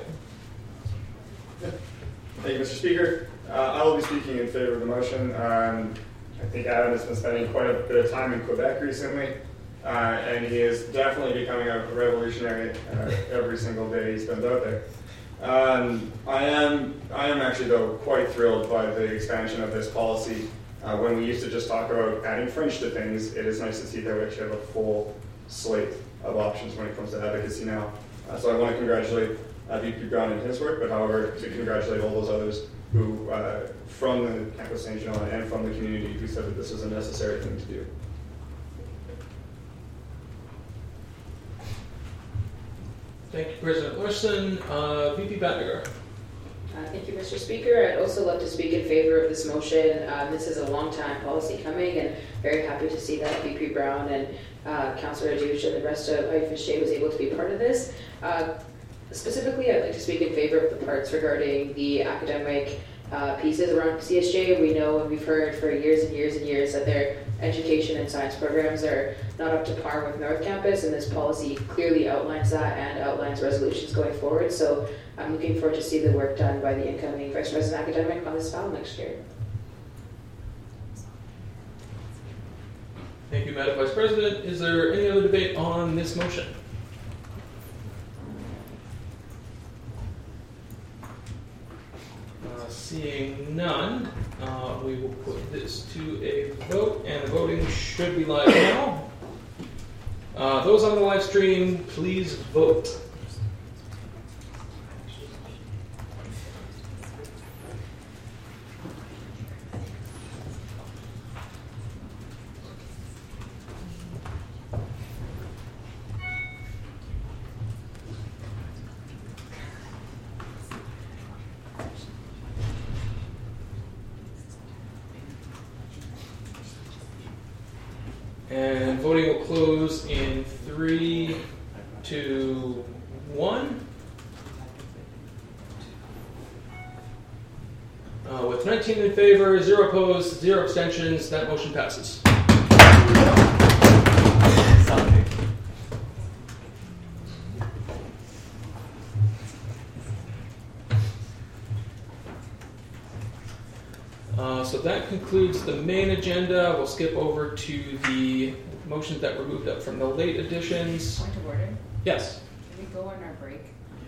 Thank you, Mr. Speaker. I will be speaking in favor of the motion. I think Adam has been spending quite a bit of time in Quebec recently, and he is definitely becoming a revolutionary every single day he spends out there. I am actually, though, quite thrilled by the expansion of this policy. When we used to just talk about adding French to things, it is nice to see that we actually have a full slate of options when it comes to advocacy now. So I want to congratulate VP Brown and his work, but however, to congratulate all those others who, from the Campus St. Jean and from the community, who said that this is a necessary thing to do. Thank you, President Larson. VP Battiger. Thank you, Mr. Speaker. I'd also love to speak in favor of this motion. This is a long-time policy coming, and very happy to see that VP Brown and Councillor Adouche and the rest of IFSJ was able to be part of this. Specifically, I'd like to speak in favor of the parts regarding the academic pieces around CSJ. We know and we've heard for years and years and years that their education and science programs are not up to par with North Campus, and this policy clearly outlines that and outlines resolutions going forward. So I'm looking forward to see the work done by the incoming Vice President Academic on this file next year. Thank you, Madam Vice President. Is there any other debate on this motion? Seeing none, we will put this to a vote, and the voting should be live now. Those on the live stream, please vote. And voting will close in 3, 2, 1. With 19 in favor, 0 opposed, 0 abstentions, that motion passes. So that concludes the main agenda. We'll skip over to the motions that were moved up from the late additions. Point of order. Yes. Should we go on our break?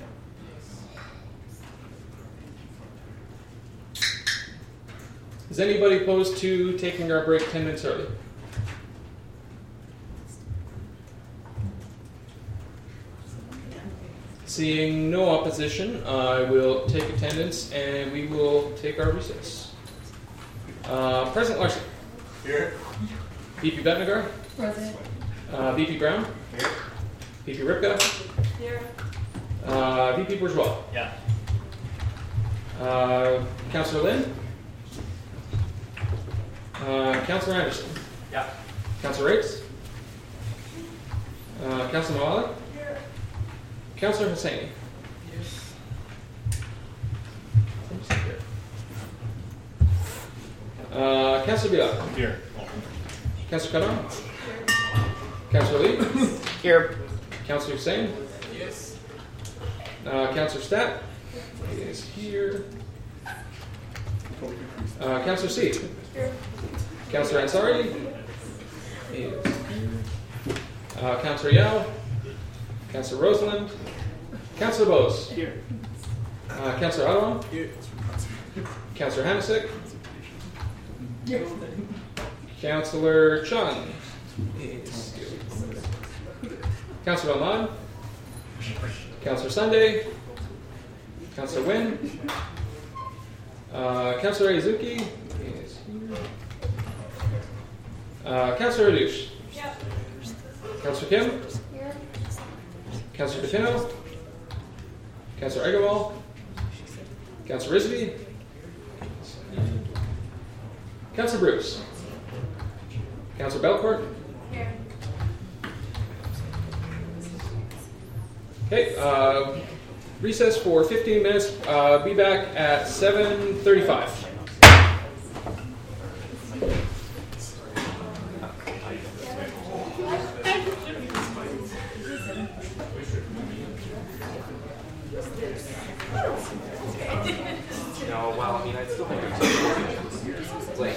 Is anybody opposed to taking our break 10 minutes early? Seeing no opposition, I will take attendance and we will take our recess. President Larson. Here. VP Betnagar. Present. VP Brown. Here. VP Ripka. Here. VP Bourgeois. Yeah. Councillor Lynn. Councillor Anderson. Yeah. Councillor Rates. Councillor Mawala. Here. Councillor Hussaini. Yes. Councillor Bilal. Here. Councillor Karam. Councillor Lee. Here. Councillor Hussain. Yes. Councillor Stat is here. Councillor C. Here. Councillor Ansari is here. Councillor Yao. Councillor Roseland. Councillor Bose. Here. Councillor Adwan. Here. Councillor Hanasek. Here. Councillor Chun is here. Councillor Ahmad. Councillor Sunday. Councillor Wynn. Councillor Aizuki is here. Councillor Adush. Yep. Councillor Kim. Here. Councillor DePino. Councillor Agarwal. Councillor Risby. Councillor Bruce. Councillor Belcourt. Here. Okay, recess for 15 minutes. Be back at 7:35. No, well, I mean, I still think it's like,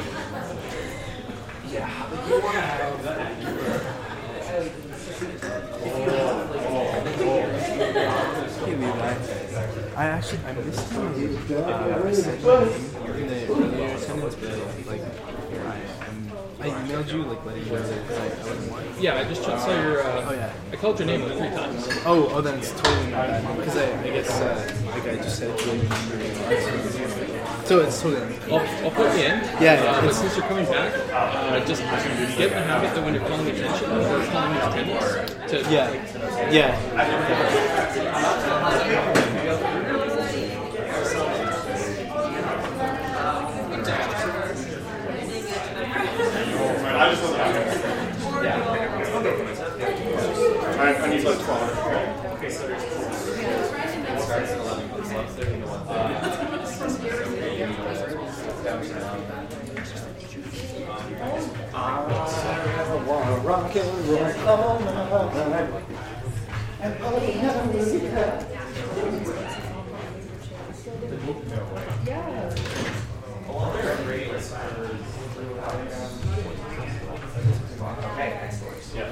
yeah, but you want to have that. I missed you. I sent you in the earlier attendance, but like I emailed you like letting you know that I wasn't one. Yeah, I just saw your. Oh yeah. I called your name like 3 times. Oh, then it's totally not bad because I guess like I just said it to you. So it's totally. I'll put you in. Yeah. But since you're coming back, just get in the habit that when you're calling attention or calling attendance, to Yeah. I just want I need like 12. Okay, so it starts at 11, but it's 11:30 to 1:30. I wanna rock and roll all night, and all the memories we have. Yeah. Okay, excellent. Yeah.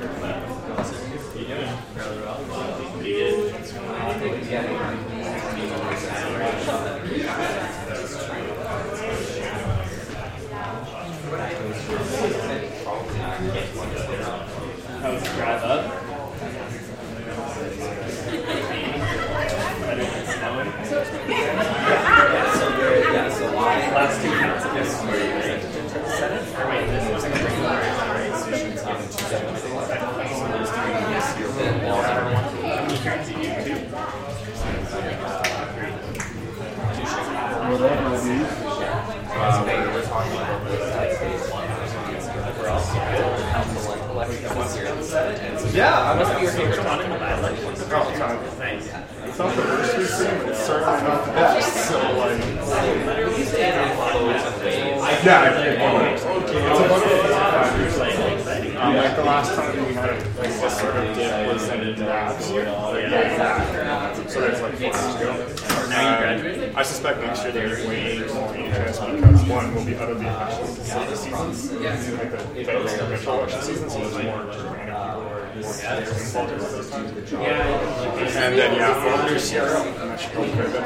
How was the drive up? Last 2 counts, yes. Or wait, this was Yeah, must be your favorite one in the dialect. Thanks. It's not the worst we've seen, but it's certainly not the best. So, like, it's about 55 years old. Like the last time we had like this sort of dip was in Labs. So that's like 4 years ago. Now you I suspect next year there's way more interest because one will be out of the election season, like the election season, so there's more Germanic people, more players involved in those times. And then there's Sierra, and that should help quite a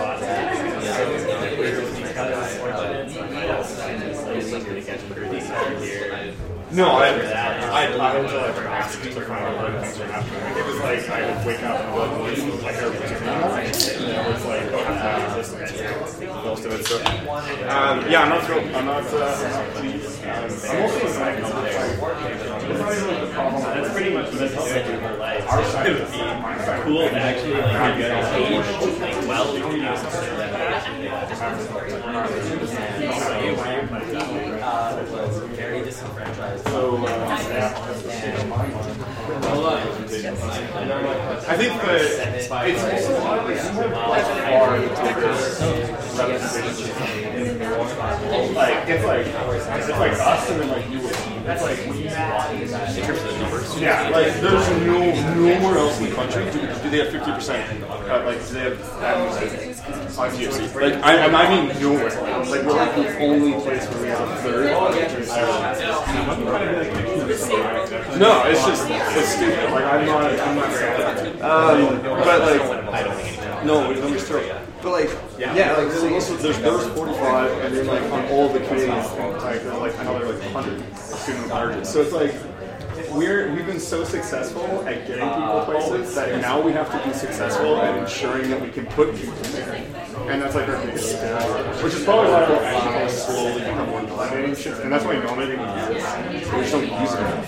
bit. No, I until I asked to find out what things were happening. It was like I would wake up and like I was and it was like most of it. So yeah, I'm not thrilled. I'm not pleased. I'm also that's pretty much what it's like in my life. Our side would be cool to actually like get a page like well very disenfranchised. So I think that it's hard to like it's like us and then like you. That's like when you in terms of the numbers. Yeah, like there's nowhere else in the country do they have 50%. Like do they have ITFC? Like I mean nowhere. Like we're like the only place where we have a third. No, it's just it's stupid. Like I'm not saying that. But like no, numbers true. But like yeah, like there's 45, and then like on all the committees, like there's like another like 100 student margins. So it's like we've been so successful at getting people places that now we have to be successful at ensuring that we can put people there. And that's like our biggest skill, which is probably why we'll actually slowly become more nominating shit. And that's why nominating exists. We just don't use it enough.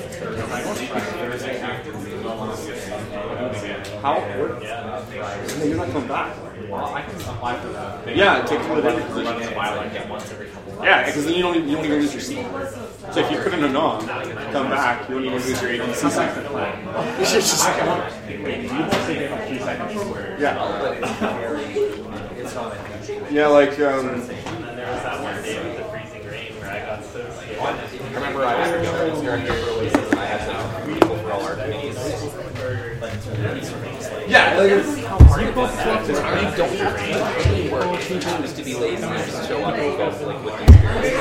How? You're not coming back. Well, I can apply for that. Yeah, take one of the positions. I get once every couple of months. Yeah, because then you don't even lose your seat. So if you put in a nom, come back, you don't even lose your ADC seat. It's just yeah. Yeah, like And then there was that one day with the freezing rain where I got so scared. I remember I was the governance director for Oasis and I had to people for all our committees. Yeah, like it's how hard it is. You don't have to do any work. You choose to be lazy and just show up and go like with these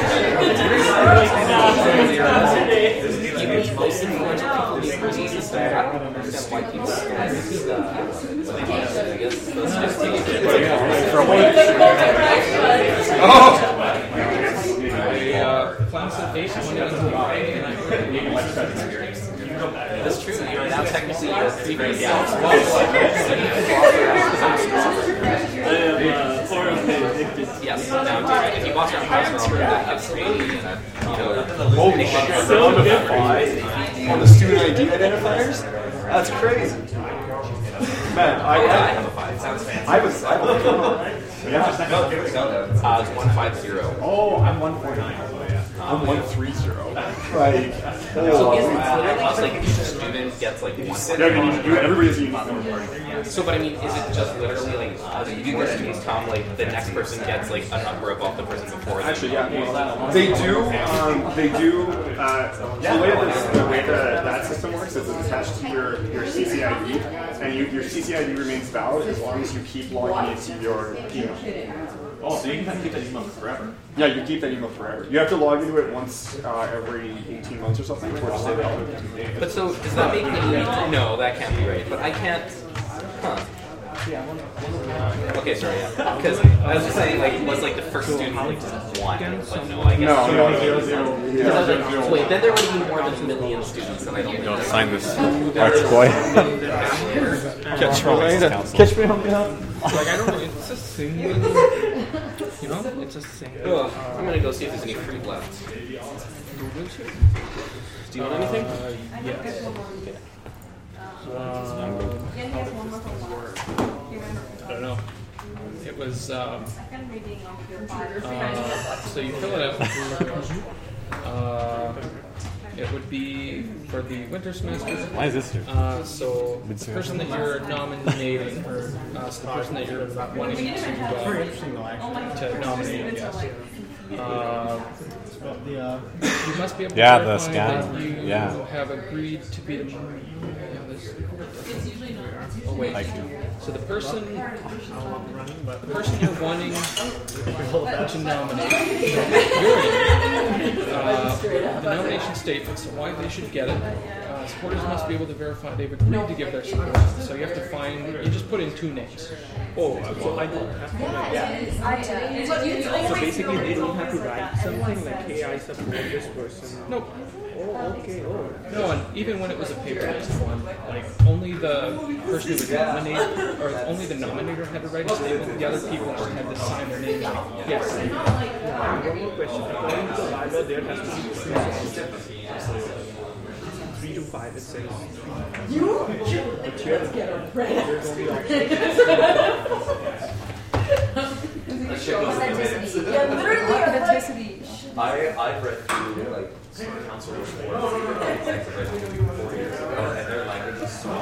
you meet most influential people in the university system. I don't understand why people do that. I guess let's just take it for a while. That's true. You're now technically a secret Yes. Now, David, if you watch our house, absolutely. Holy shit! So different on the student ID identifiers. That's crazy. Man, I have a 5. Sounds fancy. I was. Yeah. It's 150. Oh, I'm 149. I'm 130. Like, so isn't it's like each student gets like one. Everybody's unique number party. So, but I mean, is it just literally like you do students come like the next person gets like a number above the person before them? Actually, yeah, they do. The way that system works is it's attached to your CCID, and your CCID remains valid as long as you keep logging into your email. Oh, so you can keep that email forever? Yeah, you keep that email forever. You have to log into it once every 18 months or something for it to stay valid. But so, does that make me... No, that can't be right. But I can't... Huh. Okay, sorry, yeah. Because I was just saying, like, was like the first student like just one? But no, I guess... No. Wait, then there would be more than a million students, and I don't think... Sign this. Arts boy. Catch me on behalf. Like, I don't know, it's a single... You know, it's a single... I'm gonna go see if there's any fruit left. Do you want anything? Yes. I don't know. It was, so you fill it out. It would be for the winter semester. Why is this here? So the person that you're nominating, or the person that you're wanting to nominate, yes. You must be able to verify that you have agreed to be the... It's usually not. Oh wait. So the person you're wanting to nominate, the nomination statements, why they should get it. Supporters must be able to verify they've agreed to give their support. So you have to find, you just put in 2 names. Oh, so I don't have to write. So basically they don't have to write something like, hey, I support this person. Nope. Oh, okay. Oh. No, and even when it was a paper-based form, like only the person who was nominated, or only the nominator had to write a statement. The other people just had to sign their name. Yes. One more question. According to the bylaw, there has to be 3 to 5. It says. But here, there's only option. I've read through like council reports I've read through 4 years ago, and their language is so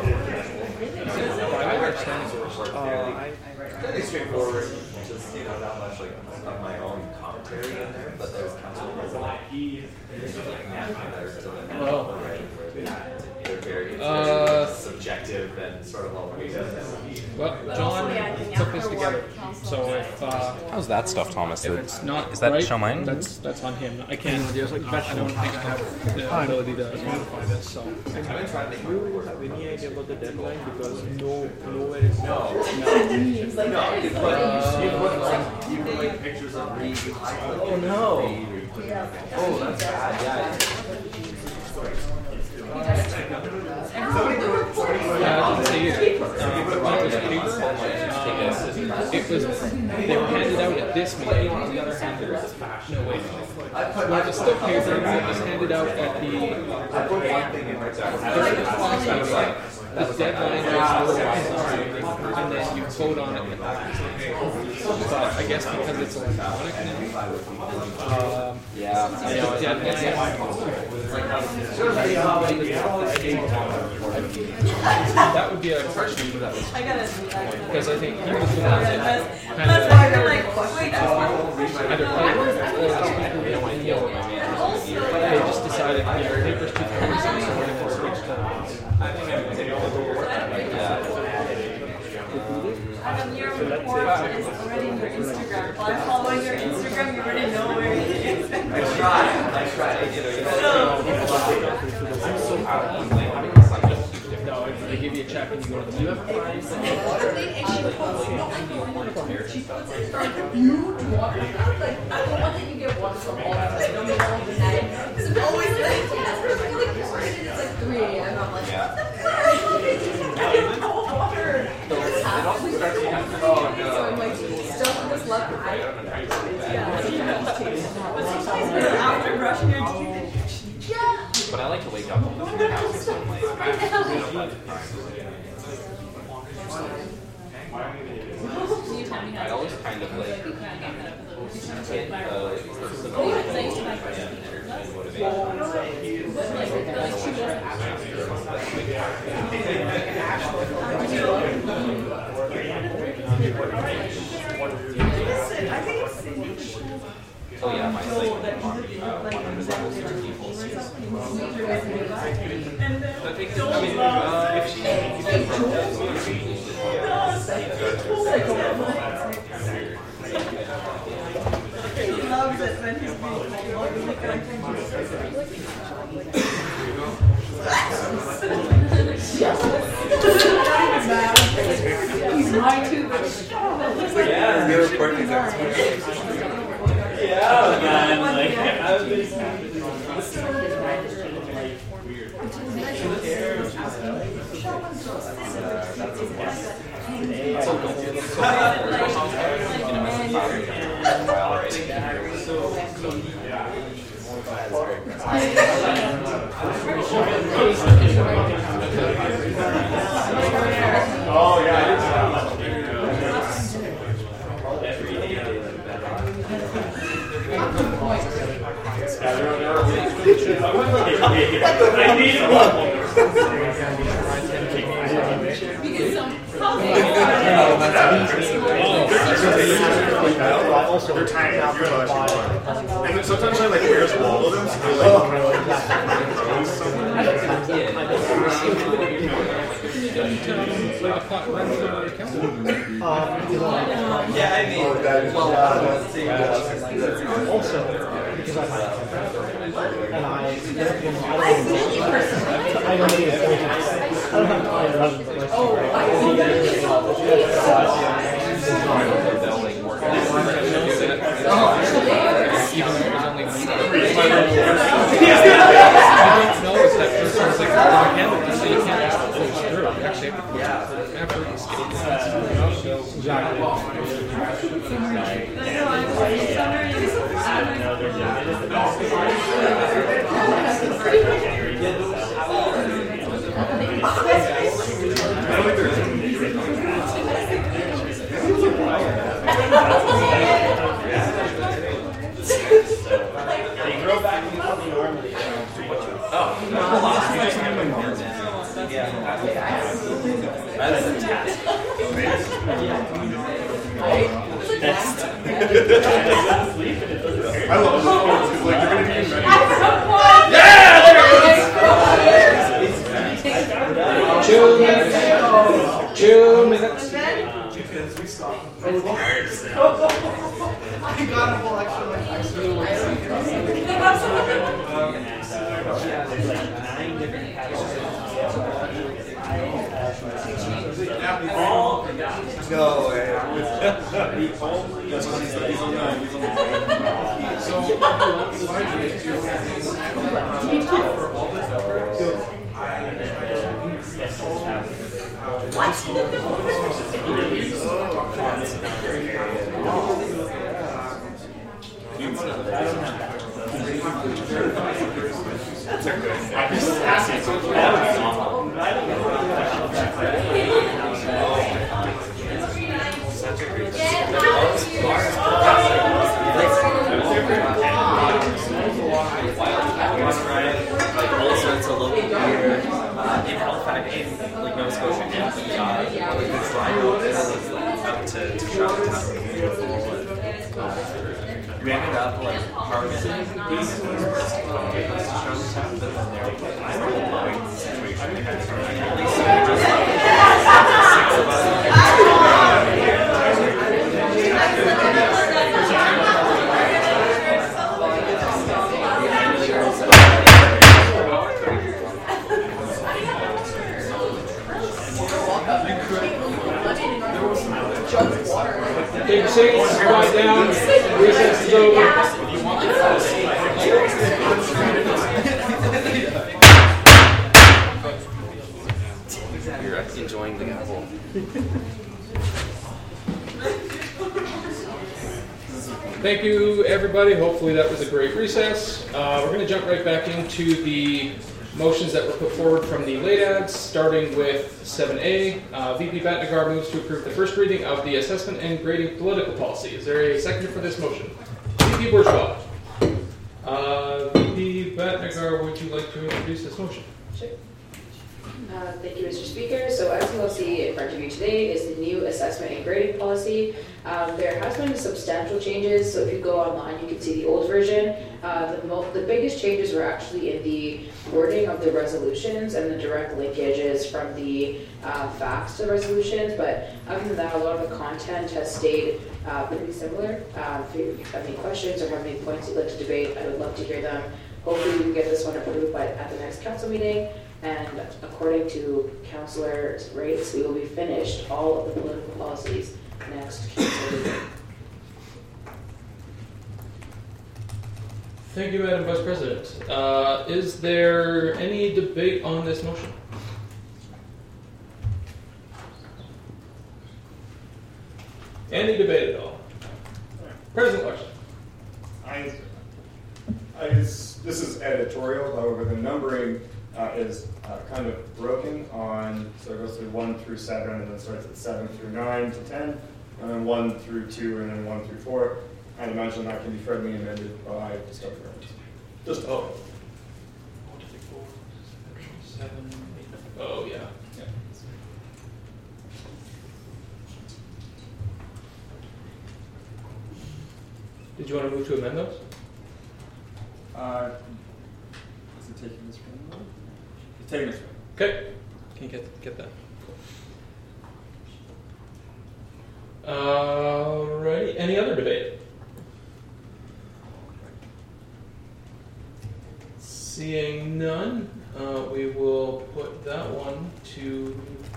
fairly straightforward. Just not much like of my own commentary in there, but there's council reports that they're very subjective and sort of all weighted. Well, John put this together. So if how's that stuff, Thomas? If it's not is that right, show mine? That's on him. I can't. I don't think I have the ability to modify this. So. Do you have any idea about the deadline? Because nowhere is No, you put like pictures of Reed. Oh no! Oh, that's bad. Yeah. It was. They were handed out at this meeting. On the other hand, no wait. Well, the slip paper it was handed out at the. I put one thing in right there. The deadline is and then you vote on it. But I guess because it's electronic now, the deadline. That would be a question because I think he was the one that kind of they just decided papers too cumbersome, so we're going to switch to. Your report is already in your Instagram. If I'm following your Instagram, you already know where it is. I tried. No, they give you a check and you go to the meeting. Huge water. Like, I don't want that you get water from all the time. In the middle of the night. Because I'm always like, it's like 3 a.m. I'm like, what the fuck? I get cold water. What's happening? So I'm like, still in this left eye. After brushing your teeth. Yeah. But I like to wake up in the house and like, I always kind of like get the oh yeah, my like He loves it when he's He's mine too, but yeah, you're recording that. Yeah, man. Like, I've been oh yeah, They're tying out your body. And then sometimes I like wears all of them, so they're like Yeah, I mean, also, because I don't need a I don't have time to run, but I love sports because like you're gonna be in 2 minutes. Because we saw. I got a whole extra there's like 9 different No way. Like all sorts of local beer in Halifax, in like Nova Scotia, and beyond. Like the drive up to Charlottetown, beautiful. We ended up like harvesting these birds to come with us to Charlottetown, but then they're like loving the situation. We had really six of us. Take your seats, quiet down, recess is over. You're enjoying the gavel. Thank you, everybody. Hopefully that was a great recess. We're going to jump right back into the motions that were put forward from the late ads, starting with 7A. VP Batnagar moves to approve the first reading of the assessment and grading political policy. Is there a second for this motion? VP Bourgeois. VP Batnagar, would you like to introduce this motion? Sure. Thank you, Mr. Speaker. So as you'll see in front of you today is the new assessment and grading policy. There has been substantial changes. So if you go online, you can see the old version. The biggest changes were actually in the wording of the resolutions and the direct linkages from the facts to resolutions. But other than that, a lot of the content has stayed pretty similar. If you have any questions or have any points you'd like to debate, I would love to hear them. Hopefully we can get this one approved at the next council meeting. And according to councillors' rates, we will be finished all of the political policies next council meeting. Thank you, Madam Vice President. Is there any debate on this motion? Any debate at all? President Larson. This is editorial, however, the numbering is kind of broken on, so it goes through 1 through 7, and then starts at 7 through 9 to 10, and then 1 through 2, and then 1 through 4. I imagine that can be friendly amended by just up front. Just oh. Oh, yeah. Did you want to move to amend those? Is it taking this from? It's taking this from. Okay. Can you get that? Alrighty. Any other debate? Seeing none, we will put that one to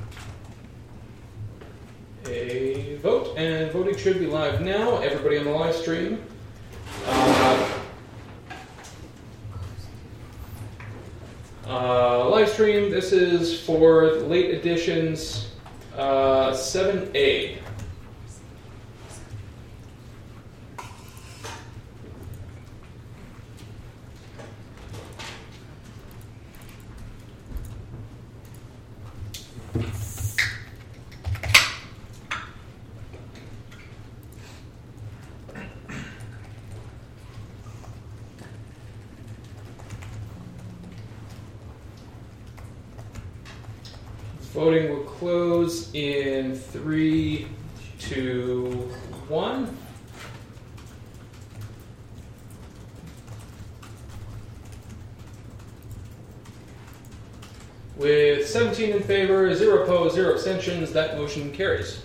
a vote, and voting should be live now. Everybody on the live stream. Live stream, this is for late editions 7A. Voting will close in 3, 2, 1. With 17 in favor, 0 opposed, 0 abstentions, that motion carries.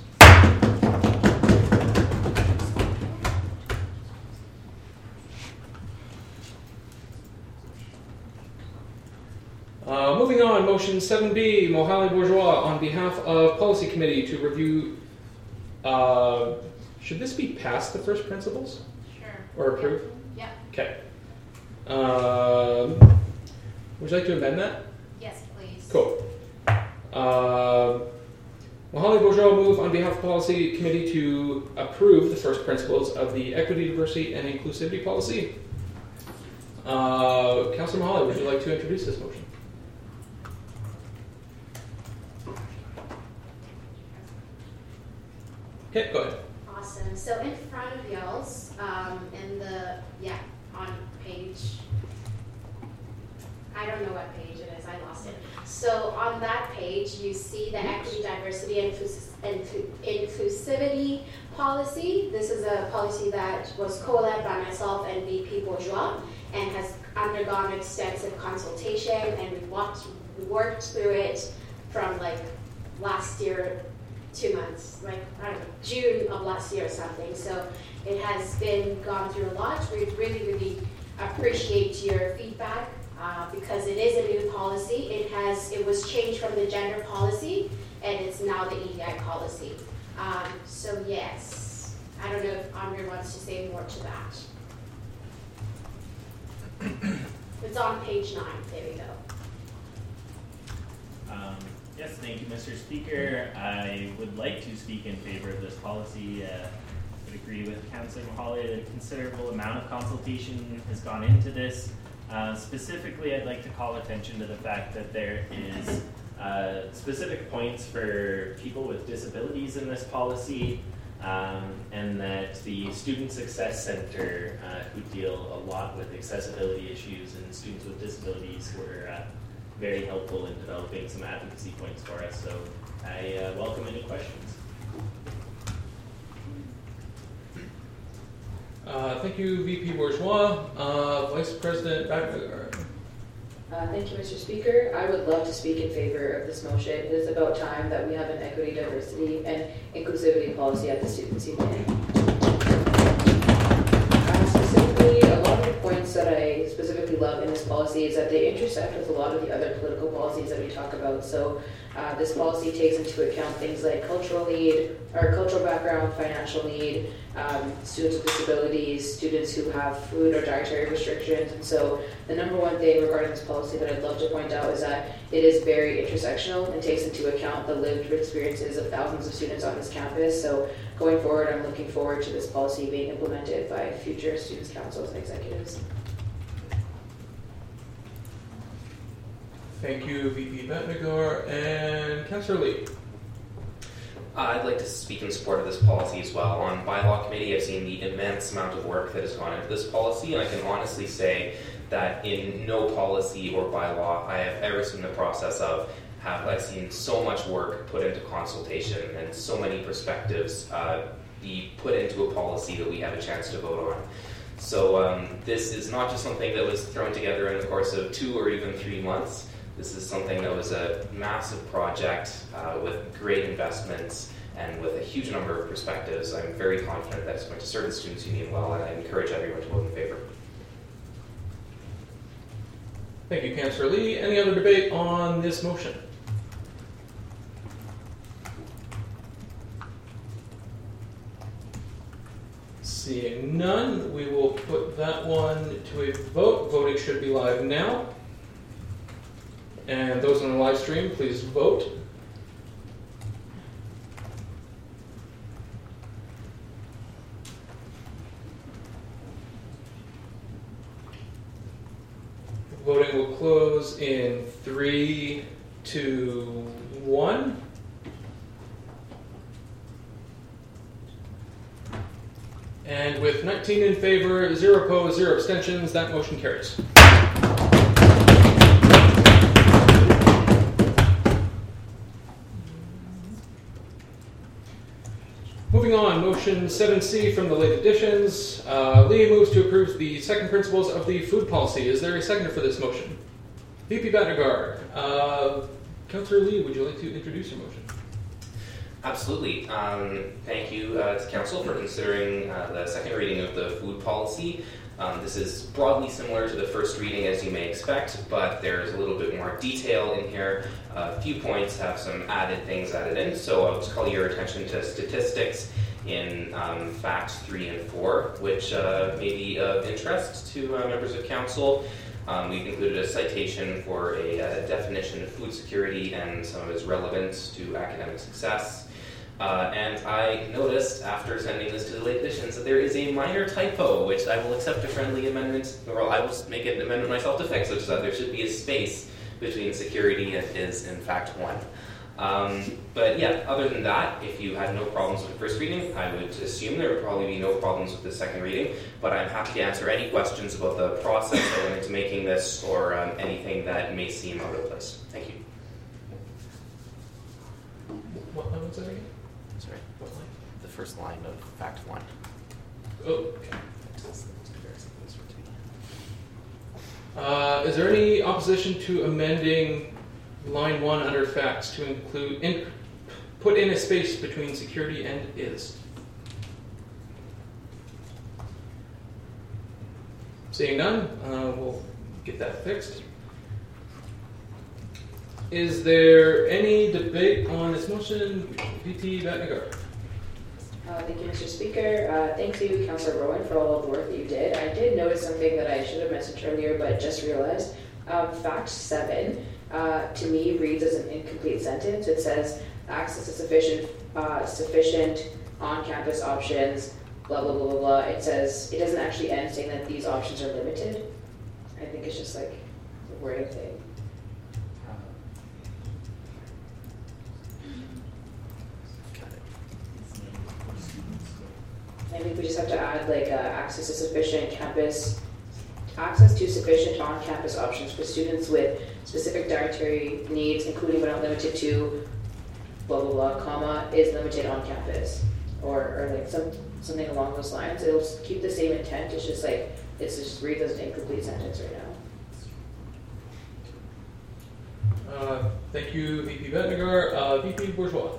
Moving on, motion 7B, Mohali Bourgeois, on behalf of Policy Committee to review, should this be past the first principles? Sure. Or approved? Yeah. Okay. Would you like to amend that? Yes, please. Cool. Mohali Bourgeois move on behalf of Policy Committee to approve the first principles of the Equity, Diversity, and Inclusivity Policy. Councillor Mohali, would you like to introduce this motion? Okay, go ahead. Awesome. So in front of y'all's, on page, I don't know what page it is, I lost it. So on that page, you see the Equity, Diversity, and Inclusivity Policy. This is a policy that was co-led by myself and VP Bourgeois and has undergone extensive consultation, and we've worked through it from last year, 2 months, I don't know, June of last year or something. So it has been gone through a lot. We really, really appreciate your feedback because it is a new policy. It was changed from the gender policy, and it's now the EDI policy. So yes, I don't know if Amir wants to say more to that. It's on page 9. There we go. Yes, thank you, Mr. Speaker. I would like to speak in favor of this policy. I would agree with Councillor Mohali that a considerable amount of consultation has gone into this. Specifically, I'd like to call attention to the fact that there is specific points for people with disabilities in this policy, and that the Student Success Center, who deal a lot with accessibility issues and students with disabilities, were very helpful in developing some advocacy points for us. So I welcome any questions. Thank you, VP Bourgeois. Vice President Bagnagar. Thank you, Mr. Speaker. I would love to speak in favor of this motion. It is about time that we have an equity, diversity, and inclusivity policy at the Student Union. Specifically, a lot of the points that I specifically love in this policy is that they intersect with a lot of the other political policies that we talk about. So this policy takes into account things like cultural need, or cultural background, financial need, students with disabilities, students who have food or dietary restrictions. And so the number one thing regarding this policy that I'd love to point out is that it is very intersectional and takes into account the lived experiences of thousands of students on this campus. So going forward, I'm looking forward to this policy being implemented by future students' councils and executives. Thank you, VP Bagnagar. And Councillor Lee. I'd like to speak in support of this policy as well. On Bylaw Committee, I've seen the immense amount of work that has gone into this policy, and I can honestly say that in no policy or bylaw I have ever seen the process of I've seen so much work put into consultation and so many perspectives be put into a policy that we have a chance to vote on. So this is not just something that was thrown together in the course of 2 or even 3 months. This is something that was a massive project with great investments and with a huge number of perspectives. I'm very confident that it's going to serve the Students' Union well, and I encourage everyone to vote in favor. Thank you, Councillor Lee. Any other debate on this motion? Seeing none, we will put that one to a vote. Voting should be live now. And those on the live stream, please vote. Voting will close in 3, 2, 1. And with 19 in favor, 0 opposed, 0 abstentions, that motion carries. Moving on, motion 7C from the late additions. Lee moves to approve the second principles of the food policy. Is there a seconder for this motion? VP Vatnagar. Councillor Lee, would you like to introduce your motion? Absolutely. Thank you to Council for considering the second reading of the food policy. This is broadly similar to the first reading, as you may expect, but there's a little bit more detail in here. A few points have some added things added in, so I'll just call your attention to statistics in facts 3 and 4, which may be of interest to members of Council. We've included a citation for a definition of food security and some of its relevance to academic success. And I noticed after sending this to the late additions that there is a minor typo, which I will accept a friendly amendment, or I will make an amendment myself to fix, which is that there should be a space between security and is in fact 1. But yeah, other than that, if you had no problems with the first reading, I would assume there would probably be no problems with the second reading, but I'm happy to answer any questions about the process that went into making this or anything that may seem out of place. Thank you. What line was that again? Sorry, what line? The first line of Fact 1. Oh, okay. Is there any opposition to amending line 1 under facts to include, put in a space between security and is? Seeing none, we'll get that fixed. Is there any debate on this motion? VP Vatnagar. Thank you, Mr. Speaker. Thank you, Councillor Rowan, for all of the work that you did. I did notice something that I should have messaged earlier, but just realized. Fact 7, to me, reads as an incomplete sentence. It says, access to sufficient on-campus options, blah, blah, blah, blah, blah. It says, it doesn't actually end saying that these options are limited. I think it's just like a wording thing. I think we just have to add like access to sufficient on-campus options for students with specific dietary needs, including but not limited to, blah blah blah, comma, is limited on campus, or like something along those lines. It'll keep the same intent. It's just like it's just reads as an incomplete sentence right now. Thank you, VP Vatnagar. VP Bourgeois.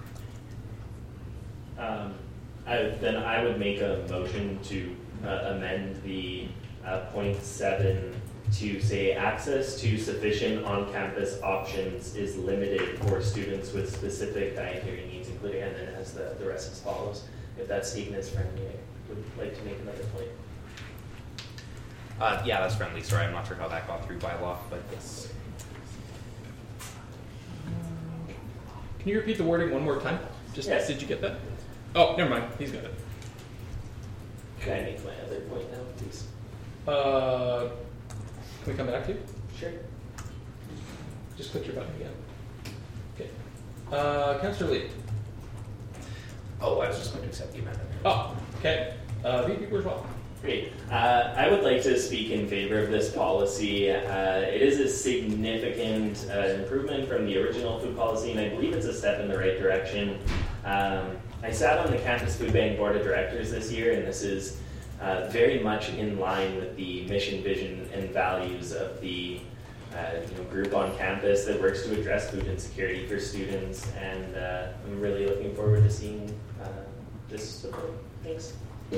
Then I would make a motion to amend the point 7 to say access to sufficient on-campus options is limited for students with specific dietary needs, including, and then it has the rest as follows. If that statement is friendly, I would like to make another point. Yeah, that's friendly. Sorry, I'm not sure how that got through by law, but yes. Can you repeat the wording one more time? Yes. Did you get that? Oh, never mind. He's got it. Can I make my other point now, please? Can we come back to you? Sure. Just click your button again. Okay. Councillor Lee. Oh, I was just going to accept the amendment. Oh, okay. VP Bourgeois. Great. I would like to speak in favor of this policy. It is a significant improvement from the original food policy, and I believe it's a step in the right direction. I sat on the Campus Food Bank Board of Directors this year, and this is very much in line with the mission, vision, and values of the group on campus that works to address food insecurity for students, and I'm really looking forward to seeing this support. Thanks.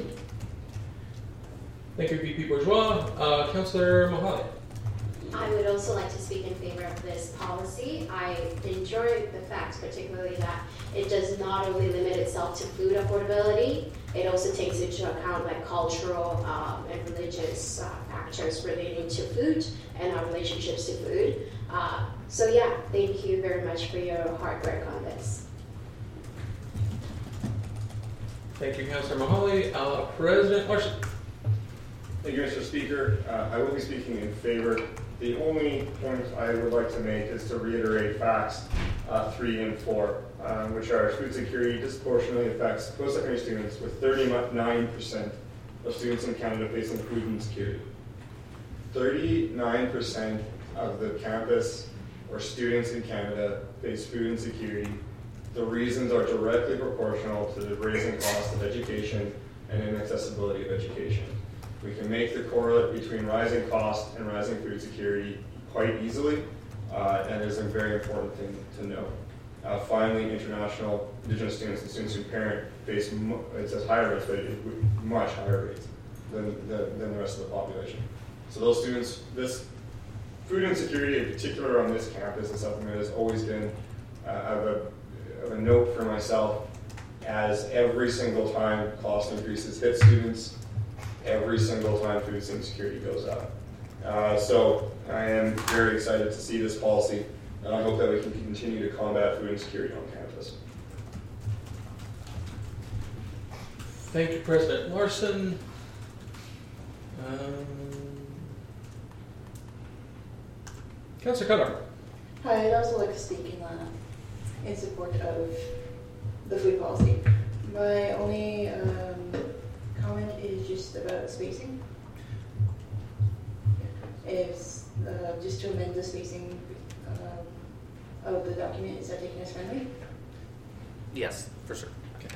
Thank you, VP Bourgeois. Councillor Mahali. I would also like to speak in favor of this policy. I enjoy the fact particularly that it does not only limit itself to food affordability, it also takes into account like cultural and religious factors relating to food and our relationships to food. So yeah, thank you very much for your hard work on this. Thank you, Councillor Mahali. President Larson. Thank you, Mr. Speaker. I will be speaking in favor. The only point I would like to make is to reiterate facts 3 and 4, which are food security disproportionately affects post-secondary students, with 39% of students in Canada facing food insecurity. 39% of the campus or students in Canada face food insecurity. The reasons are directly proportional to the rising cost of education and inaccessibility of education. We can make the correlate between rising cost and rising food security quite easily, and is a very important thing to know. Finally, international Indigenous students and students who parent face it's at higher rates, but much higher rates than the rest of the population. So those students, this food insecurity in particular on this campus is something that has always been of a note for myself, as every single time cost increases hit students, every single time food insecurity goes up. So I am very excited to see this policy, and I hope that we can continue to combat food insecurity on campus. Thank you, President Larson. Councillor Cutler. Hi, I'd also like to speak in support of the food policy. My only comment is just about spacing. Is just to amend the spacing of the document. Is that taken as friendly? Yes, for sure. Okay.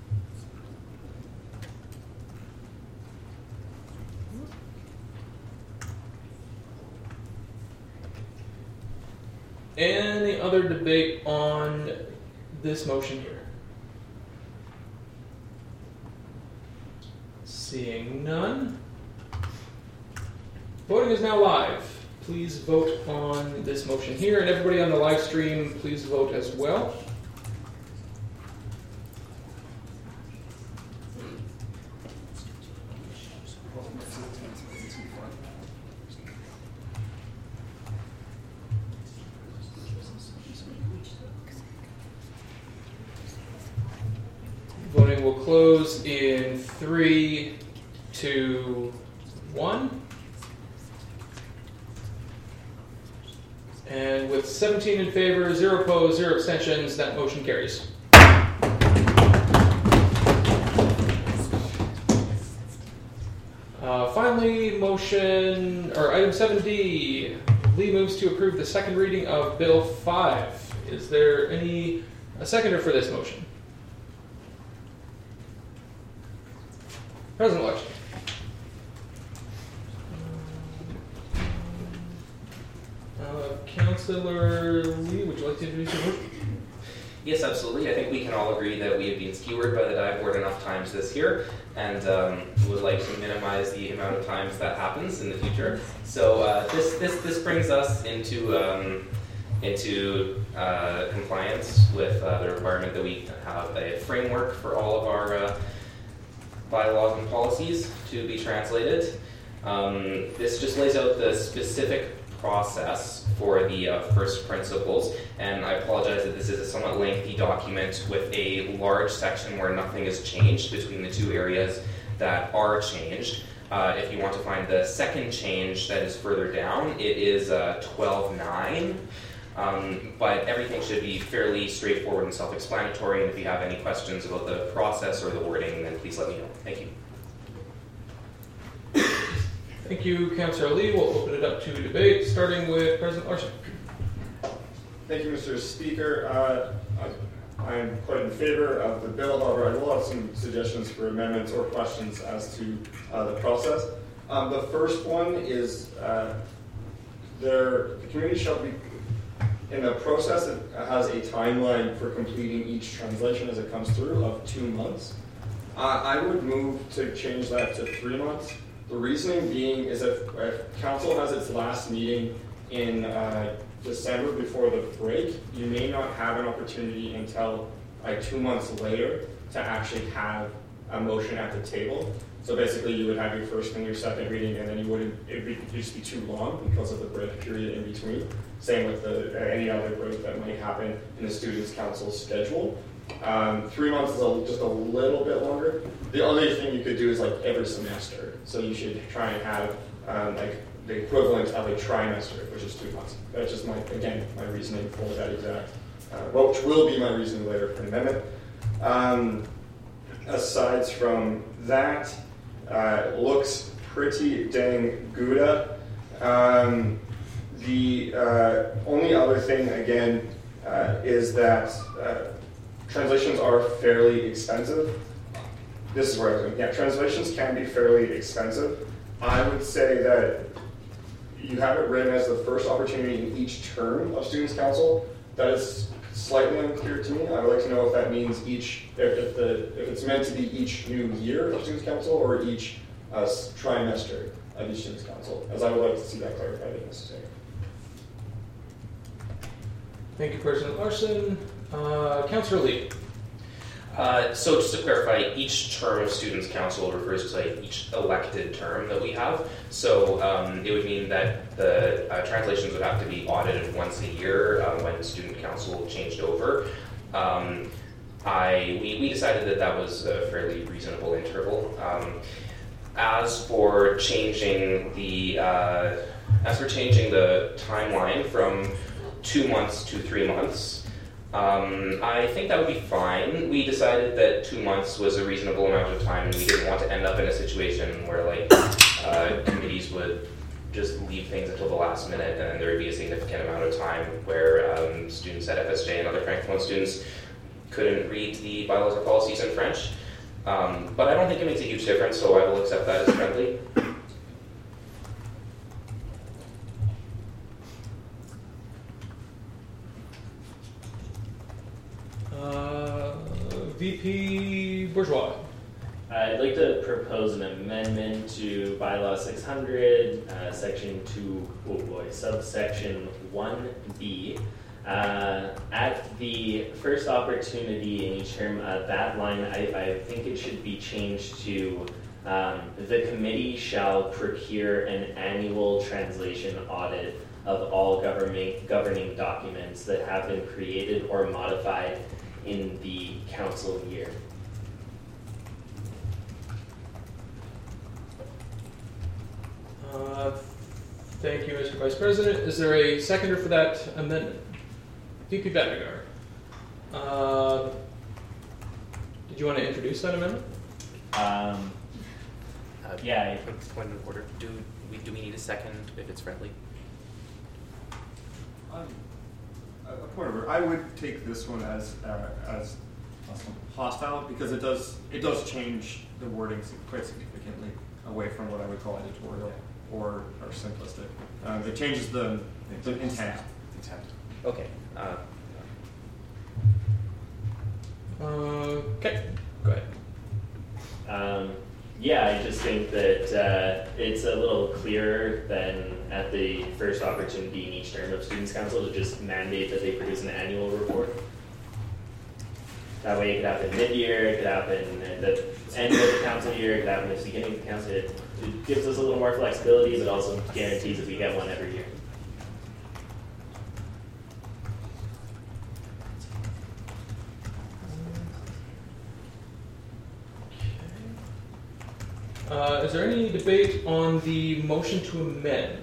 Any other debate on this motion here? Seeing none. Voting is now live. Please vote on this motion here, and everybody on the live stream, please vote as well. Voting will close in 3, 2, 1. And with 17 in favor, 0 opposed, 0 abstentions, that motion carries. Finally, item 7D. Lee moves to approve the second reading of Bill 5. Is there a seconder for this motion? President Larson. Councillor Lee, would you like to introduce your motion? Yes, absolutely. I think we can all agree that we have been skewered by the dive board enough times this year, and would like to minimize the amount of times that happens in the future. So this brings us into compliance with the requirement that we have a framework for all of our bylaws and policies to be translated. This just lays out the specific process for the first principles, and I apologize that this is a somewhat lengthy document with a large section where nothing is changed between the two areas that are changed. If you want to find the second change that is further down, it is 12.9. But everything should be fairly straightforward and self-explanatory, and if you have any questions about the process or the wording, then please let me know. Thank you. Thank you, Councillor Lee. We'll open it up to debate, starting with President Larson. Thank you, Mr. Speaker. I am quite in favor of the bill. However, I will have some suggestions for amendments or questions as to the process. The first one is the committee shall be in the process. It has a timeline for completing each translation as it comes through of 2 months. I would move to change that to 3 months. The reasoning being is if council has its last meeting in December before the break, you may not have an opportunity until 2 months later to actually have a motion at the table. So basically you would have your first and your second reading, and then it would just be too long because of the break period in between. Same with any other break that might happen in the Students' Council schedule. 3 months is just a little bit longer. The only thing you could do is like every semester. So you should try and have like the equivalent of a trimester, which is 2 months. That's just my reasoning for that exact, which will be my reasoning later for an amendment. Aside from that, looks pretty dang good. The only other thing, again, is that translations are fairly expensive. This is where I was going. Yeah, translations can be fairly expensive. I would say that you have it written as the first opportunity in each term of Students' Council. That is slightly unclear to me. I would like to know if that means if it's meant to be each new year of Students' Council or each trimester of each Students' Council, as I would like to see that clarified if necessary. Thank you, President Larson. Councillor Lee. So just to clarify, each term of Students' Council refers to each elected term that we have. So it would mean that the translations would have to be audited once a year when Student Council changed over. We decided that was a fairly reasonable interval. As for changing the timeline from 2 months to 3 months, I think that would be fine. We decided that 2 months was a reasonable amount of time, and we didn't want to end up in a situation where committees would just leave things until the last minute, and then there would be a significant amount of time where students at FSJ and other Francophone students couldn't read the bylaws or policies in French. But I don't think it makes a huge difference, so I will accept that as friendly. VP Bourgeois. I'd like to propose an amendment to Bylaw 600, subsection 1B. At the first opportunity in each term, that line, I think it should be changed to the committee shall procure an annual translation audit of all governing documents that have been created or modified in the council year. Thank you, Mr. Vice President. Is there a seconder for that amendment? VP Badnagar. Did you want to introduce that amendment? Yeah. Point of order. Do we need a second if it's friendly? Point of order. I would take this one as hostile because it does change the wording quite significantly away from what I would call editorial or simplistic. It changes the intent. Okay. Okay. Go ahead. Yeah, I just think that it's a little clearer than at the first opportunity in each term of Students' Council to just mandate that they produce an annual report. That way it could happen mid-year, it could happen at the end of the council year, it could happen at the beginning of the council. It gives us a little more flexibility, but also guarantees that we get one every year. Is there any debate on the motion to amend?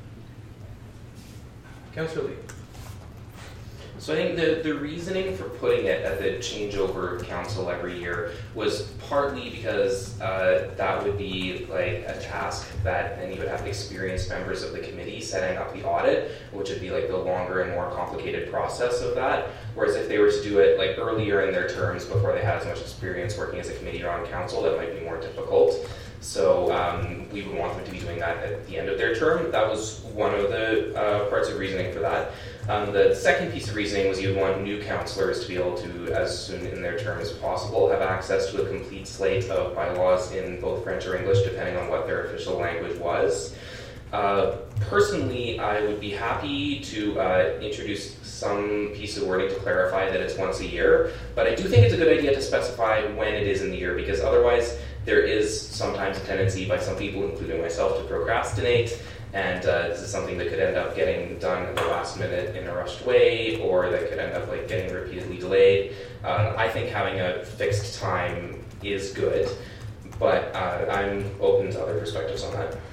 Councillor Lee. So I think the reasoning for putting it at the changeover council every year was partly because that would be a task that then you would have experienced members of the committee setting up the audit, which would be the longer and more complicated process of that. Whereas if they were to do it earlier in their terms before they had as much experience working as a committee or on council, that might be more difficult. So we would want them to be doing that at the end of their term. That was one of the parts of reasoning for that. The second piece of reasoning was you'd want new counselors to be able to, as soon in their term as possible, have access to a complete slate of bylaws in both French or English, depending on what their official language was. Personally, I would be happy to introduce some piece of wording to clarify that it's once a year, but I do think it's a good idea to specify when it is in the year, because otherwise there is sometimes a tendency by some people, including myself, to procrastinate, and this is something that could end up getting done at the last minute in a rushed way, or that could end up like getting repeatedly delayed. I think having a fixed time is good, but I'm open to other perspectives on that.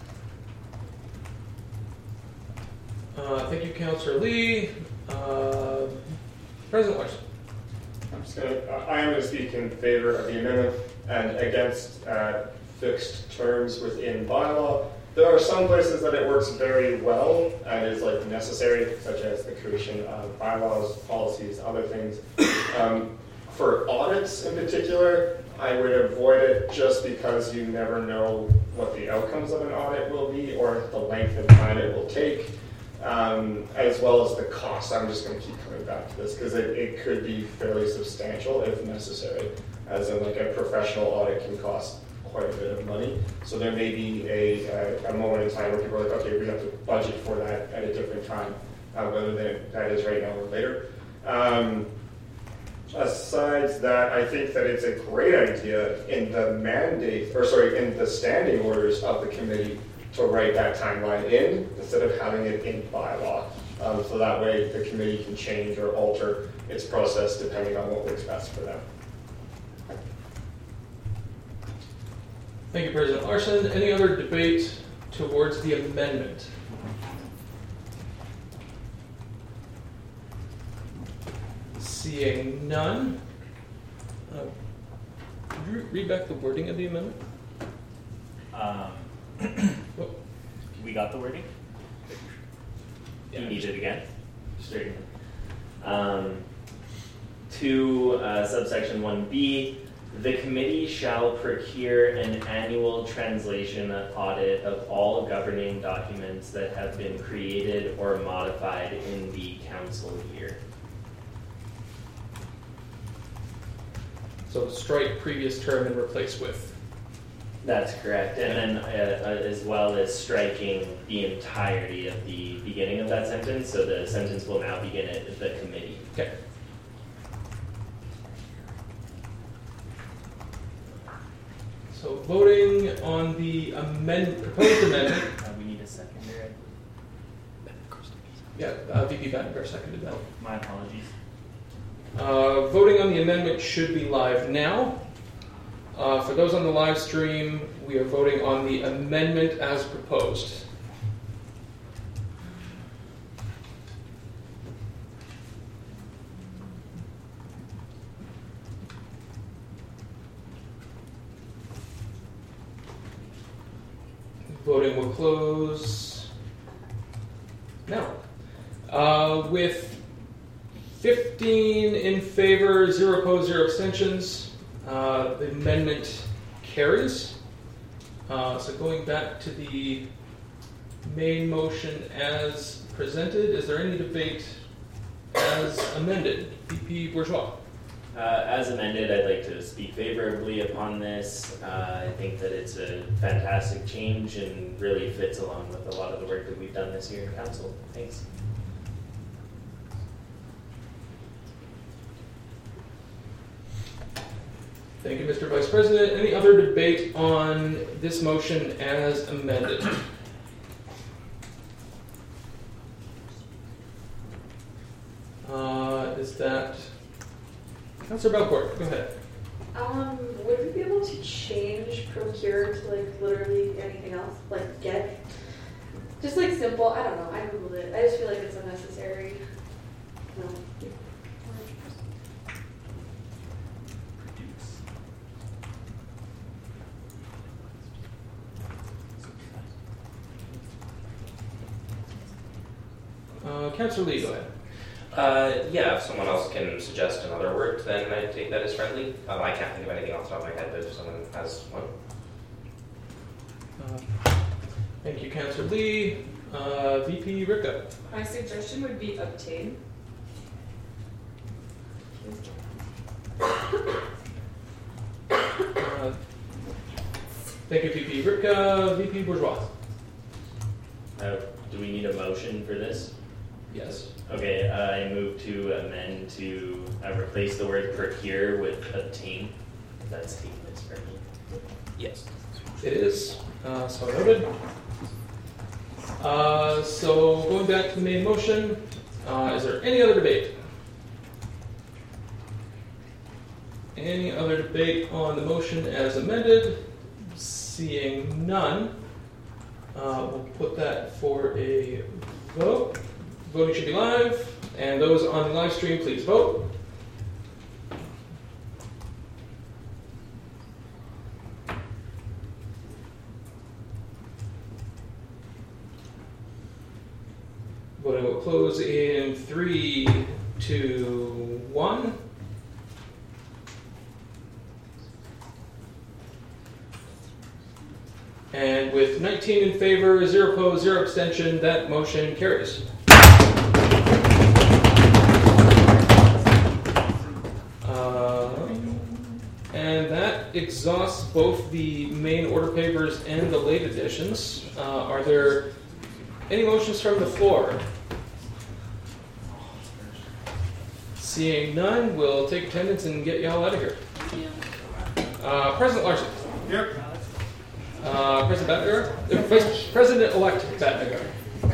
Thank you, Councillor Lee. President Larson. I am going to speak in favor of the amendment and against fixed terms within bylaw. There are some places that it works very well and is like necessary, such as the creation of bylaws, policies, other things. For audits in particular, I would avoid it just because you never know what the outcomes of an audit will be or the length of time it will take. As well as the cost. I'm just going to keep coming back to this because it could be fairly substantial if necessary, as in like a professional audit can cost quite a bit of money. So there may be a moment in time where people are like, okay, we have to budget for that at a different time, whether that is right now or later. Aside that, I think that it's a great idea in the in the standing orders of the committee to write that timeline in instead of having it in bylaw. So that way the committee can change or alter its process depending on what works best for them. Thank you, President Larson. Any other debate towards the amendment? Seeing none. Could you read back the wording of the amendment? We got the wording? Yeah, you need it again? Straight. To subsection 1B, the committee shall procure an annual translation audit of all governing documents that have been created or modified in the council year. So strike previous term and replace with. That's correct. And then as well as striking the entirety of the beginning of that sentence, so the sentence will now begin at the committee. Okay. So voting on the proposed amendment. We need a seconder. Yeah, VP Vandenberg seconded that. My apologies. Voting on the amendment should be live now. For those on the live stream, we are voting on the amendment as proposed. Voting will close now. With 15 in favor, 0 opposed, 0 abstentions, the amendment carries. So going back to the main motion as presented, is there any debate as amended? VP Bourgeois. As amended, I'd like to speak favorably upon this. I think that it's a fantastic change and really fits along with a lot of the work that we've done this year in council. Thanks. Thank you, Mr. Vice President. Any other debate on this motion as amended? Is that Councilor Belcourt? Go ahead. Would we be able to change procure to like literally anything else, like get? Just like simple. I don't know. I googled it. I just feel like it's unnecessary. No. Councilor Lee, go ahead. Yeah, if someone else can suggest another word, then I'd take that as friendly. I can't think of anything off the top of my head, but if someone has one. Thank you, Councillor Lee. VP Ripka. My suggestion would be obtain. Thank you, VP Ripka. VP Bourgeois. Do we need a motion for this? Yes. Okay, I move to amend to replace the word procure with obtain. That's team, it's for me. Yes. It is. So noted. So going back to the main motion, is there any other debate? Any other debate on the motion as amended? Seeing none, we'll put that for a vote. Voting should be live, and those on the live stream, please vote. Voting will close in 3, 2, 1. And with 19 in favor, 0 opposed, 0 abstention, that motion carries. And that exhausts both the main order papers and the late additions. Are there any motions from the floor? Seeing none, we'll take attendance and get y'all out of here. President Larson. Here. President Batnagar. Vice President-elect Batnagar.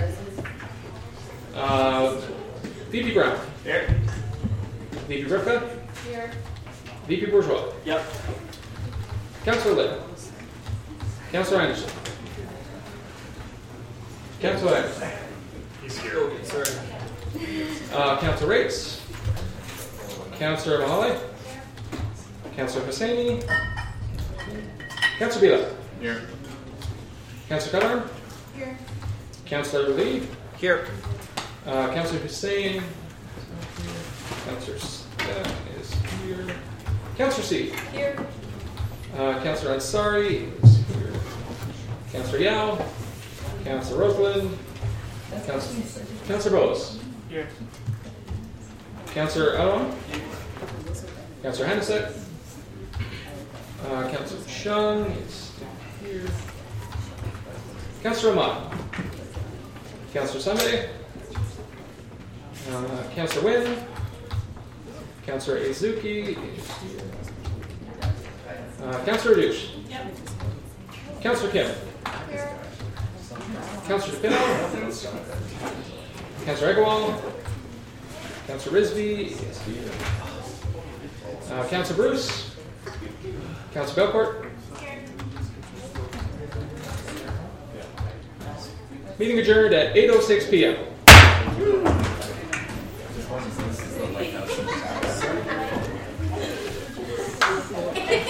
VP Brown. Here. VP Ripka. Here. VP Bourgeois. Yep. Councillor Lynn. Councillor Anderson. Councillor Anderson. He's here. Councillor Rates. Councillor Mahale. Councillor Hosseini. Councillor Bila. Here. Councillor Kadar. Here. Councillor Lee. Here. Councillor Hussain. Councillor Stack is here. Councillor C. Here. Councillor Ansari is here. Councillor Yao. Councillor Roseland. Councillor Bose. Here. Councillor Alon. Councillor Hanasek. Councillor Chung is here. Councillor Ahmad. Councillor Sunday. Councillor Wynn. Councillor Azuki is here. Councillor Douche. Yep. Councillor Kim. Here. Councillor DePino. Councillor Agarwal. Councillor Risby is here. Councillor Bruce. Councillor Belcourt. Meeting adjourned at 8:06 p.m.